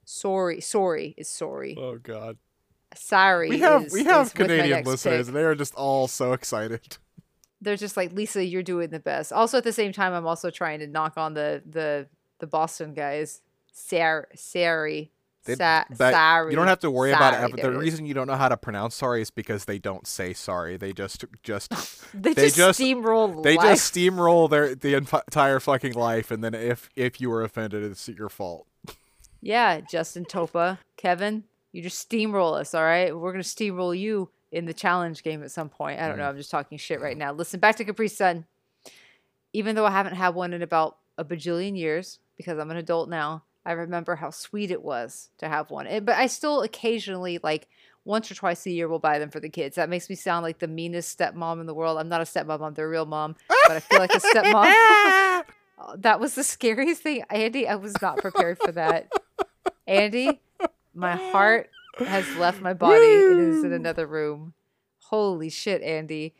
Oh God. Sorry. We have Canadian listeners, and they are just all so excited. They're just like, Lisa, you're doing the best. Also, at the same time, I'm also trying to knock on the Boston guys. Sorry. Sorry. You don't have to worry about it. The reason you don't know how to pronounce sorry is because they don't say sorry. They just they just steamroll. They just steamroll the entire fucking life, and then if you were offended, it's your fault. Yeah, Justin Topa, Kevin, you just steamroll us. All right, we're gonna steamroll you in the challenge game at some point. I don't know. I'm just talking shit right now. Listen, back to Capri Sun. Even though I haven't had one in about a bajillion years because I'm an adult now, I remember how sweet it was to have one. But I still occasionally, like once or twice a year, will buy them for the kids. That makes me sound like the meanest stepmom in the world. I'm not a stepmom. I'm the real mom. But I feel like a stepmom. That was the scariest thing. Andy, I was not prepared for that. Andy, my heart has left my body. It is in another room. Holy shit, Andy.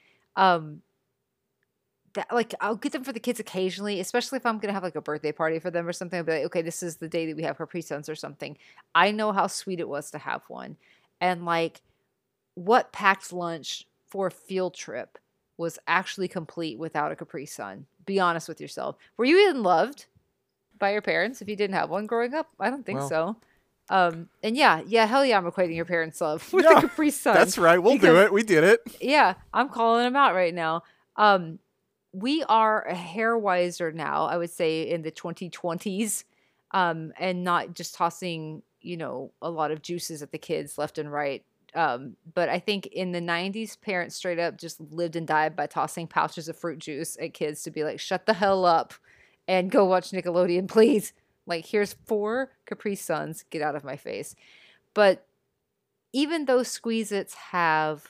I'll get them for the kids occasionally, especially if I'm going to have like a birthday party for them or something. I'll be like, okay, this is the day that we have Capri Suns or something. I know how sweet it was to have one. And like what packed lunch for a field trip was actually complete without a Capri Sun? Be honest with yourself. Were you even loved by your parents if you didn't have one growing up? I don't think so. And yeah, hell yeah, I'm equating your parents' love with the Capri Sun. That's right. We'll do it. We did it. Yeah, I'm calling them out right now. We are a hair wiser now, I would say, in the 2020s, and not just tossing, a lot of juices at the kids left and right. But I think in the 90s, parents straight up just lived and died by tossing pouches of fruit juice at kids to be like, shut the hell up and go watch Nickelodeon, please. Like, here's 4 Capri Suns. Get out of my face. But even though Squeeze-Its have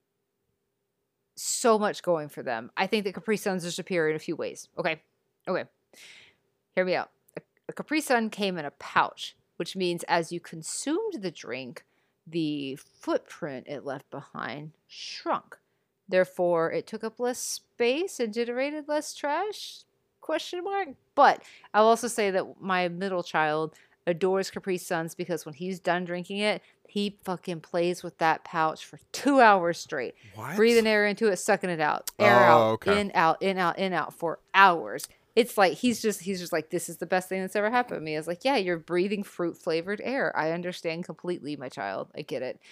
so much going for them, I think that Capri Suns are superior in a few ways. Okay. Hear me out. A Capri Sun came in a pouch, which means as you consumed the drink, the footprint it left behind shrunk. Therefore, it took up less space and generated less trash? ? But I'll also say that my middle child adores Capri Suns because when he's done drinking it, he fucking plays with that pouch for 2 hours straight. What? Breathing air into it, sucking it out. Air out, okay. In, out for hours. It's like he's just like, this is the best thing that's ever happened to me. I was like, yeah, you're breathing fruit flavored air. I understand completely, my child. I get it.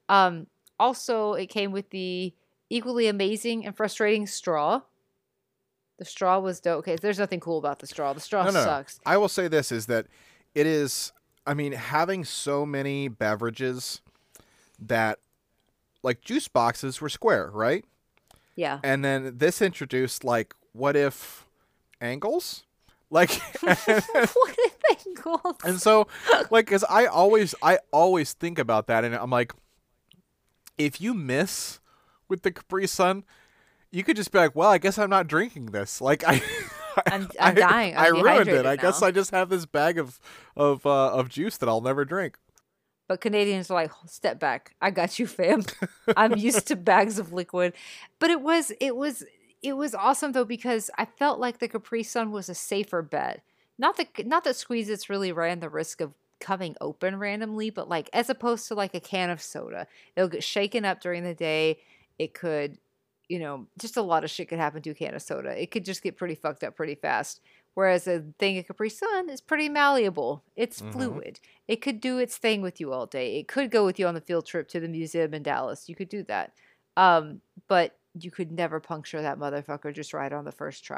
Also, it came with the equally amazing and frustrating straw. The straw was dope. Okay, there's nothing cool about the straw. The straw sucks. I will say this is that it is, having so many beverages that, like, juice boxes were square, right? Yeah. And then this introduced, like, what if angles? Like, what if angles? And so, like, because I always think about that, and I'm like, if you miss with the Capri Sun, you could just be like, well, I guess I'm not drinking this. Like, I'm dying. I ruined it. I now. guess I just have this bag of juice that I'll never drink. But Canadians are like, step back. I got you, fam. I'm used to bags of liquid. But it was awesome though, because I felt like the Capri Sun was a safer bet. Not that Squeeze-Its really ran the risk of coming open randomly, but like as opposed to like a can of soda, it'll get shaken up during the day. It could, just a lot of shit could happen to a can of soda. It could just get pretty fucked up pretty fast. Whereas a thing of Capri Sun is pretty malleable. It's fluid. It could do its thing with you all day. It could go with you on the field trip to the museum in Dallas. You could do that. But you could never puncture that motherfucker just right on the first try.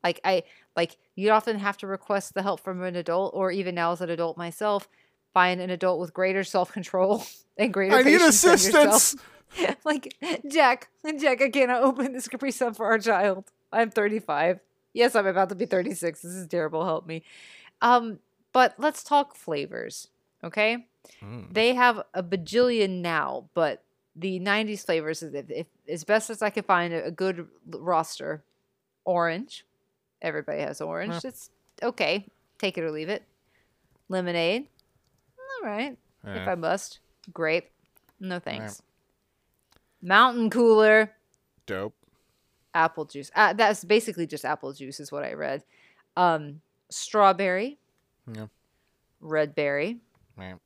Like you often have to request the help from an adult, or even now as an adult myself, find an adult with greater self-control and greater patience than yourself. Like, Jack, I cannot open this Capri Sun for our child. I'm 35. Yes, I'm about to be 36. This is terrible. Help me. But let's talk flavors, okay? They have a bajillion now, but the 90s flavors, if as best as I can find a good roster, orange. Everybody has orange. It's okay. Take it or leave it. Lemonade. All right. If I must. Grape. No thanks. Mountain Cooler. Dope. Apple juice. That's basically just apple juice is what I read. Strawberry. Yeah. Red berry. Yeah.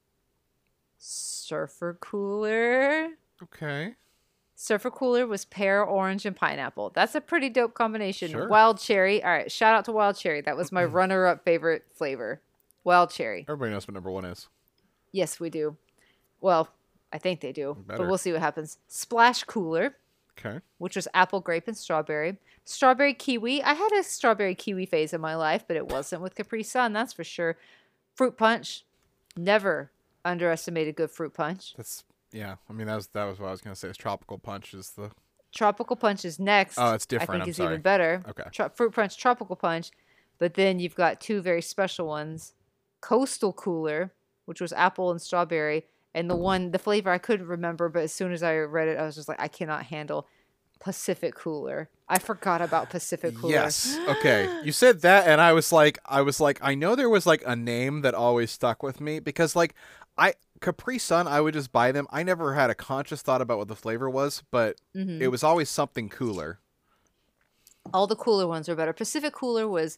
Surfer Cooler. Okay. Surfer Cooler was pear, orange, and pineapple. That's a pretty dope combination. Sure. Wild cherry. All right. Shout out to Wild Cherry. That was my runner-up favorite flavor. Wild cherry. Everybody knows what number 1 is. Yes, we do. Well, I think they do. Better. But we'll see what happens. Splash Cooler. Okay. Which was apple, grape, and strawberry. Strawberry kiwi. I had a strawberry kiwi phase in my life, but it wasn't with Capri Sun, that's for sure. Fruit punch. Never underestimated good fruit punch. Yeah. I mean, that was what I was gonna say. Is tropical punch is the Tropical punch is next. Oh, it's different. I think I'm is sorry. even better. Okay. Fruit punch, tropical punch, but then you've got two very special ones: Coastal Cooler, which was apple and strawberry, and the flavor I couldn't remember, but as soon as I read it, I was just like, I cannot handle Pacific Cooler. I forgot about Pacific Cooler. Yes. Okay. You said that, and I was like, I know there was like a name that always stuck with me because like Capri Sun, I would just buy them. I never had a conscious thought about what the flavor was, but it was always something cooler. All the cooler ones are better. Pacific Cooler was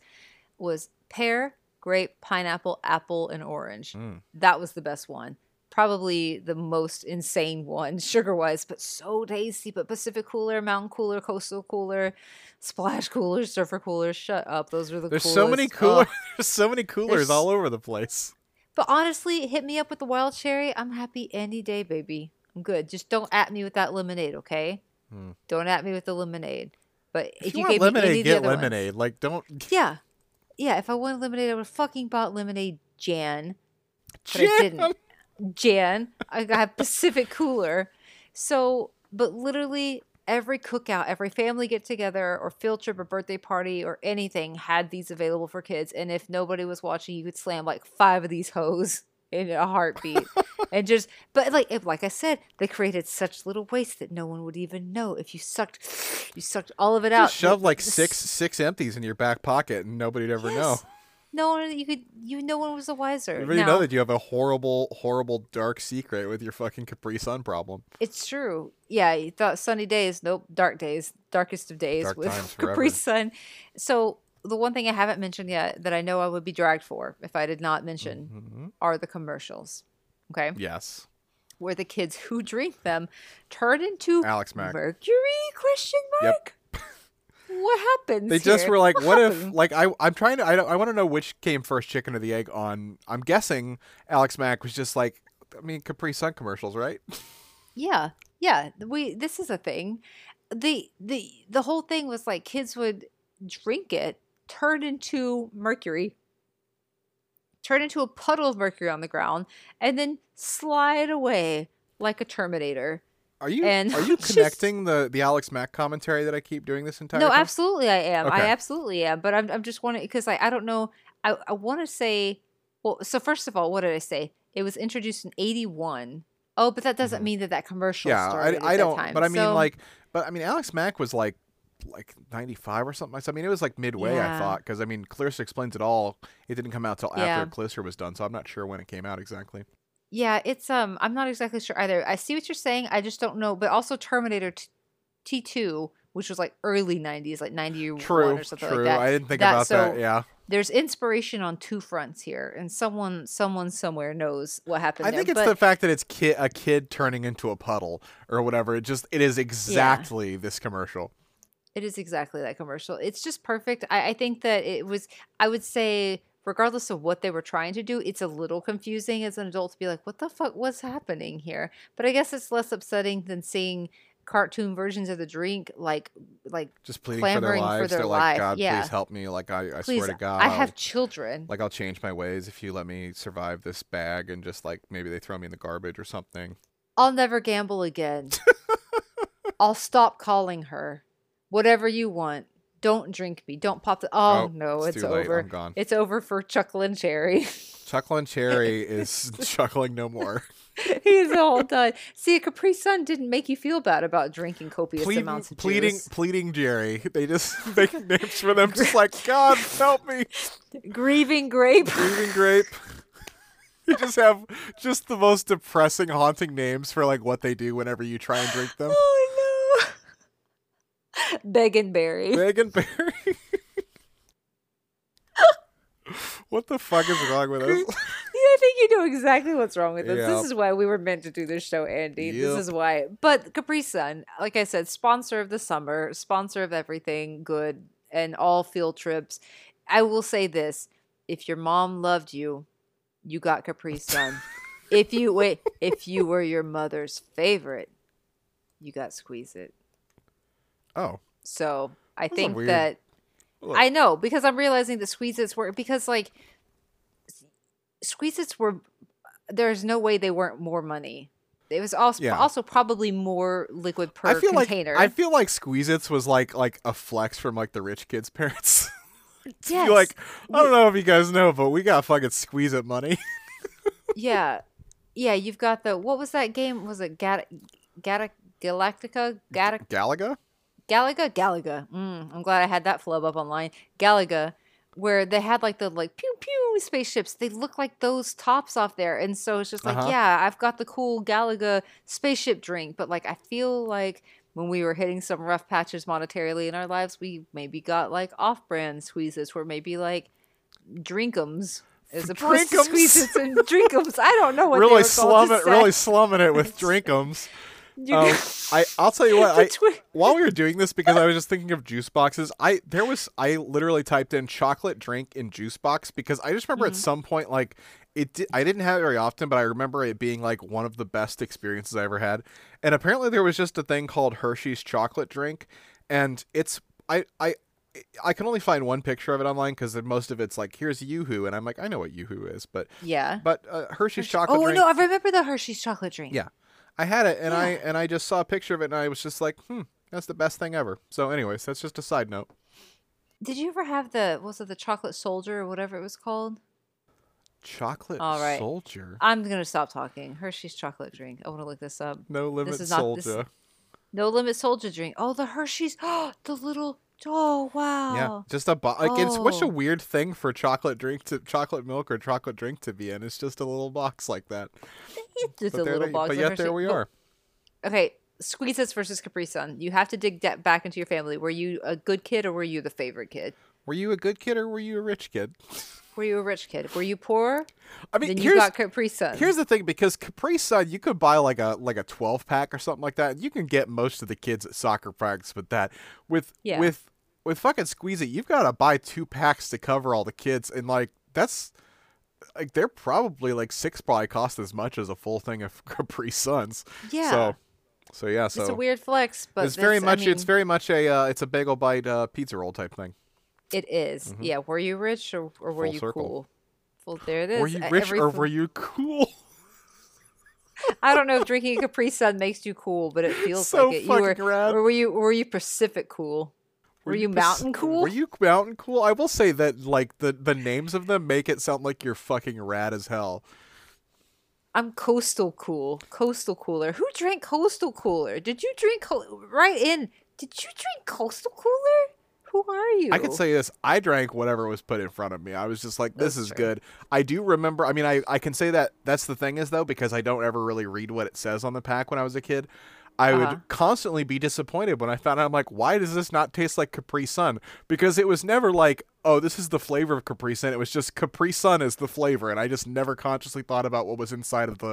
pear, grape, pineapple, apple, and orange. That was the best one. Probably the most insane one, sugar-wise, but so tasty. But Pacific Cooler, Mountain Cooler, Coastal Cooler, Splash Cooler, Surfer Cooler, shut up. Those are the coolest. So many coolers. There's so many coolers all over the place. But honestly, hit me up with the wild cherry. I'm happy any day, baby. I'm good. Just don't at me with that lemonade, okay? Don't at me with the lemonade. But if you gave lemonade, me any get of the other lemonade. ones, Like, don't. Yeah. If I wanted lemonade, I would have fucking bought lemonade Jan. But I didn't. Jan. I got Pacific Cooler. So, but literally every cookout, every family get together or field trip or birthday party or anything had these available for kids. And if nobody was watching, you could slam like 5 of these hoes in a heartbeat. And just, but like I said, they created such little waste that no one would even know if you sucked all of it out. Just shove like six empties in your back pocket and nobody'd ever know. No one, no one was the wiser. You really know that you have a horrible, horrible dark secret with your fucking Capri Sun problem. It's true. Yeah, you thought sunny days. Nope, dark days. Darkest of days Dark with times Capri forever. Sun. So the one thing I haven't mentioned yet that I know I would be dragged for if I did not mention are the commercials. Okay? Yes. Where the kids who drink them turn into Alex Mack. Mercury? Question mark? Yep. What happens They just here? were like, what happened? if, like, I'm trying to, I want to know which came first, chicken or the egg on, I'm guessing Alex Mack was just like, I mean, Capri Sun commercials, right? Yeah. This is a thing. The whole thing was like kids would drink it, turn into mercury, turn into a puddle of mercury on the ground, and then slide away like a Terminator. Are you just- connecting the Alex Mack commentary that I keep doing this entire No, time? absolutely I am. Okay. I absolutely am. But I'm just wondering because I don't know. I want to say, well, so first of all, what did I say? It was introduced in 1981. Oh, but that doesn't mean that commercial started I at don't. that time. But I mean, So- Alex Mack was like 95 or something. I mean, it was like midway. I Yeah. thought because I mean, Clarissa Explains It All. It didn't come out till Yeah. after Clarissa was done, so I'm not sure when it came out exactly. Yeah, it's I'm not exactly sure either. I see what you're saying. I just don't know. But also Terminator T2, which was like early 90s, like 91 True, or something true. like that. I didn't think about so that. Yeah, There's inspiration on two fronts here, and someone somewhere knows what happened I there. think it's but the fact that it's a kid turning into a puddle or whatever. It is exactly this commercial. It is exactly that commercial. It's just perfect. I think that it was, I would say, regardless of what they were trying to do, it's a little confusing as an adult to be like, what the fuck was happening here? But I guess it's less upsetting than seeing cartoon versions of the drink, like just pleading clamoring for their life. life. God, Yeah. please help me. Like I Please, swear to God, I have children. Like I'll change my ways if you let me survive this bag, and just like maybe they throw me in the garbage or something. I'll never gamble again. I'll stop calling her. Whatever you want. Don't drink me. Don't pop the. Oh no, it's too late. over. I'm gone. It's over for Chucklin' Cherry. Chucklin' Cherry is chuckling no more. He's all done. See, a Capri Sun didn't make you feel bad about drinking copious amounts of juice. Pleading Jerry. They just make names for them, just like, God, help me. Grieving Grape. Grieving Grape. You just have just the most depressing, haunting names for like what they do whenever you try and drink them. Oh no. Beggin' Berry. Beggin' Berry. What the fuck is wrong with us? I think you know exactly what's wrong with us. Yep. This is why we were meant to do this show, Andy. Yep. This is why. But Capri Sun, like I said, sponsor of the summer, sponsor of everything good and all field trips. I will say this. If your mom loved you, you got Capri Sun. If you were your mother's favorite, you got Squeeze It. Oh. So I That's think weird... that Look. I know, because I'm realizing that Squeeze-Its were, because like Squeeze-Its were, there's no way they weren't more money. It was also probably more liquid per container. I feel like Squeeze-Its was like a flex from like the rich kids' parents. Yes. Like, I don't know if you guys know, but we got fucking Squeeze-It money. Yeah. Yeah, you've got the, what was that game? Was it Galactica? Galaga? Galaga. I'm glad I had that flub up online. Galaga, where they had like the pew pew spaceships. They look like those tops off there, and so it's just like, yeah, I've got the cool Galaga spaceship drink, but like I feel like when we were hitting some rough patches monetarily in our lives, we maybe got like off-brand Squeezes, where maybe like Drinkums. As opposed to Squeezes and Drinkums. I don't know what really really slumming it with Drinkums. I'll tell you what. While we were doing this, because I was just thinking of juice boxes, I literally typed in chocolate drink in juice box, because I just remember at some point like I didn't have it very often, but I remember it being like one of the best experiences I ever had. And apparently there was just a thing called Hershey's chocolate drink, and it's I can only find one picture of it online, because most of it's like, here's Yoo-Hoo, and I'm like, I know what Yoo-Hoo is, but yeah, but Hershey's chocolate drink. Oh no, I remember the Hershey's chocolate drink. Yeah. I had it, and I just saw a picture of it, and I was just like, that's the best thing ever. So anyways, that's just a side note. Did you ever have the chocolate soldier or whatever it was called? Chocolate soldier? I'm going to stop talking. Hershey's chocolate drink. I want to look this up. No Limit Soldier. No Limit Soldier drink. Oh, the Hershey's. Oh, the little. Oh, wow. Yeah, just it's such a weird thing for chocolate milk or chocolate drink to be in. It's just a little box like that. It's just a little box. But yet there we are. Okay, Squeeze-Its versus Capri Sun. You have to dig back into your family. Were you a good kid or were you the favorite kid? Were you a good kid or were you a rich kid? Were you a rich kid? Were you poor? I mean, then you got Capri Sun. Here's the thing, because Capri Sun, you could buy like a 12-pack or something like that, and you can get most of the kids at soccer practice with that. With fucking Squeeze-It, you've got to buy 2 packs to cover all the kids, and like that's like they're probably like 6 probably cost as much as a full thing of Capri Suns. Yeah. So yeah. It's a weird flex, but it's very much a it's a bagel bite pizza roll type thing. It is. Mm-hmm. Yeah. Were you rich or were you cool? Well, there it is. Were you rich or were you cool? I don't know if drinking a Capri Sun makes you cool, but it feels so like it. Fucking rad. Or were you Pacific cool? Were you mountain cool? Were you mountain cool? I will say that like the names of them make it sound like you're fucking rad as hell. I'm coastal cool. Coastal cooler. Who drank coastal cooler? Did you drink Did you drink coastal cooler? Who are you? I can say this. I drank whatever was put in front of me. I was just like, this is good. I do remember. I mean, I can say that that's the thing is, though, because I don't ever really read what it says on the pack when I was a kid. I would constantly be disappointed when I found out, I'm like, why does this not taste like Capri Sun? Because it was never like, oh, this is the flavor of Capri Sun. It was just Capri Sun is the flavor. And I just never consciously thought about what was inside of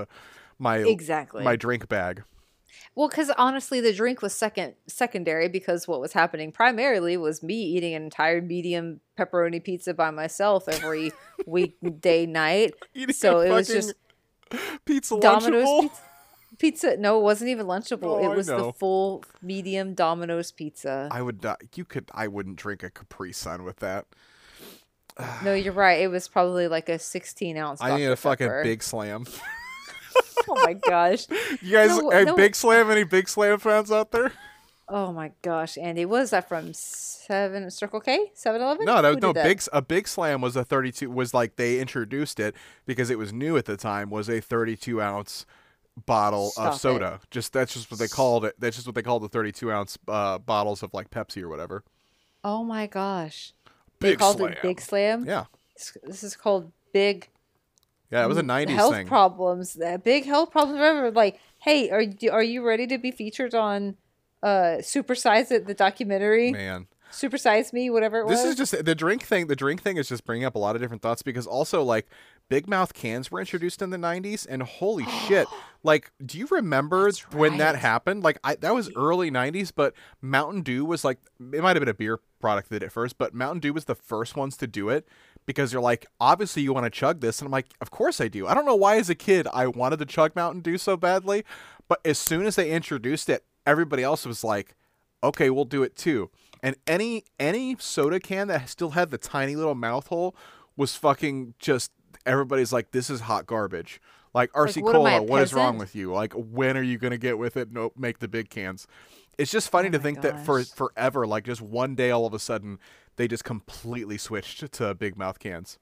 my drink bag. Well, because honestly, the drink was secondary, because what was happening primarily was me eating an entire medium pepperoni pizza by myself every weekday night. So it was just Domino's pizza. No, it wasn't even Lunchable. Oh, it was the full medium Domino's pizza. I would not. I wouldn't drink a Capri Sun with that. No, you're right. It was probably like a 16-ounce. I need a fucking Big Slam. Oh my gosh! You guys, Big Slam? Any Big Slam fans out there? Oh my gosh, Andy, what is that from? Circle K, 7-Eleven? No. A Big Slam was a 32. Was like they introduced it because it was new at the time. Was a 32-ounce bottle of soda. That's just what they called it. That's just what they called the 32-ounce bottles of like Pepsi or whatever. Oh my gosh! Big They called Slam. it Big Slam. Yeah. This is called Big. Yeah, it was a 90s health thing. Problems. Big health problems. Remember, like, hey, are you ready to be featured on Super Size It, the documentary? Man. Super Size Me, whatever it was. This is just the drink thing. The drink thing is just bringing up a lot of different thoughts because also like Big Mouth cans were introduced in the 90s and holy shit. Like, do you remember when that happened? Like that was early 90s, but Mountain Dew was like, it might have been a beer product that did it first, but Mountain Dew was the first ones to do it because they're like, obviously you want to chug this. And I'm like, of course I do. I don't know why as a kid I wanted to chug Mountain Dew so badly, but as soon as they introduced it, everybody else was like, okay, we'll do it too. And any soda can that still had the tiny little mouth hole was fucking just, everybody's like, this is hot garbage. Like, RC Cola, what is wrong with you? Like, when are you going to get with it? Nope, make the big cans. It's just funny to think that for forever, like just one day all of a sudden, they just completely switched to Big Mouth cans.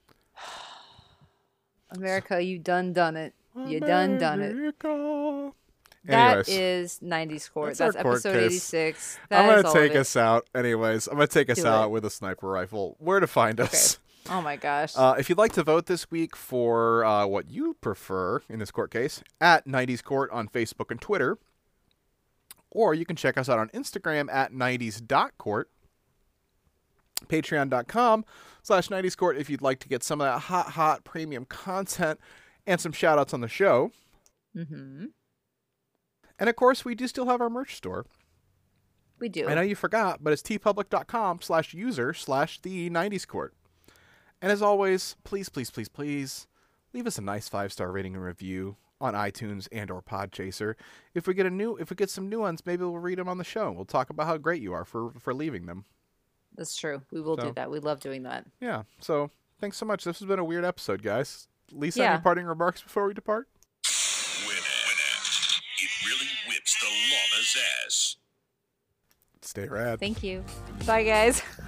America, you done it. You done it. Anyways, that is 90s Court. That's episode 86. I'm going to take us out. Anyways, I'm going to take us out with a sniper rifle. Where to find us. Oh, my gosh. If you'd like to vote this week for what you prefer in this court case, at 90s Court on Facebook and Twitter. Or you can check us out on Instagram at 90s.court. Patreon.com/90scourt if you'd like to get some of that hot premium content and some shout outs on the show. Mm-hmm. And of course, we do still have our merch store. We do. I know you forgot, but it's tpublic.com/user/the90scourt. And as always, please, please, please, please leave us a nice 5-star rating and review on iTunes and or Podchaser. If we get some new ones, maybe we'll read them on the show. We'll talk about how great you are for leaving them. That's true. We will do that. We love doing that. Yeah. So thanks so much. This has been a weird episode, guys. Lisa, any parting remarks before we depart? Winner. It really whips the llama's ass. Stay rad. Thank you. Bye, guys.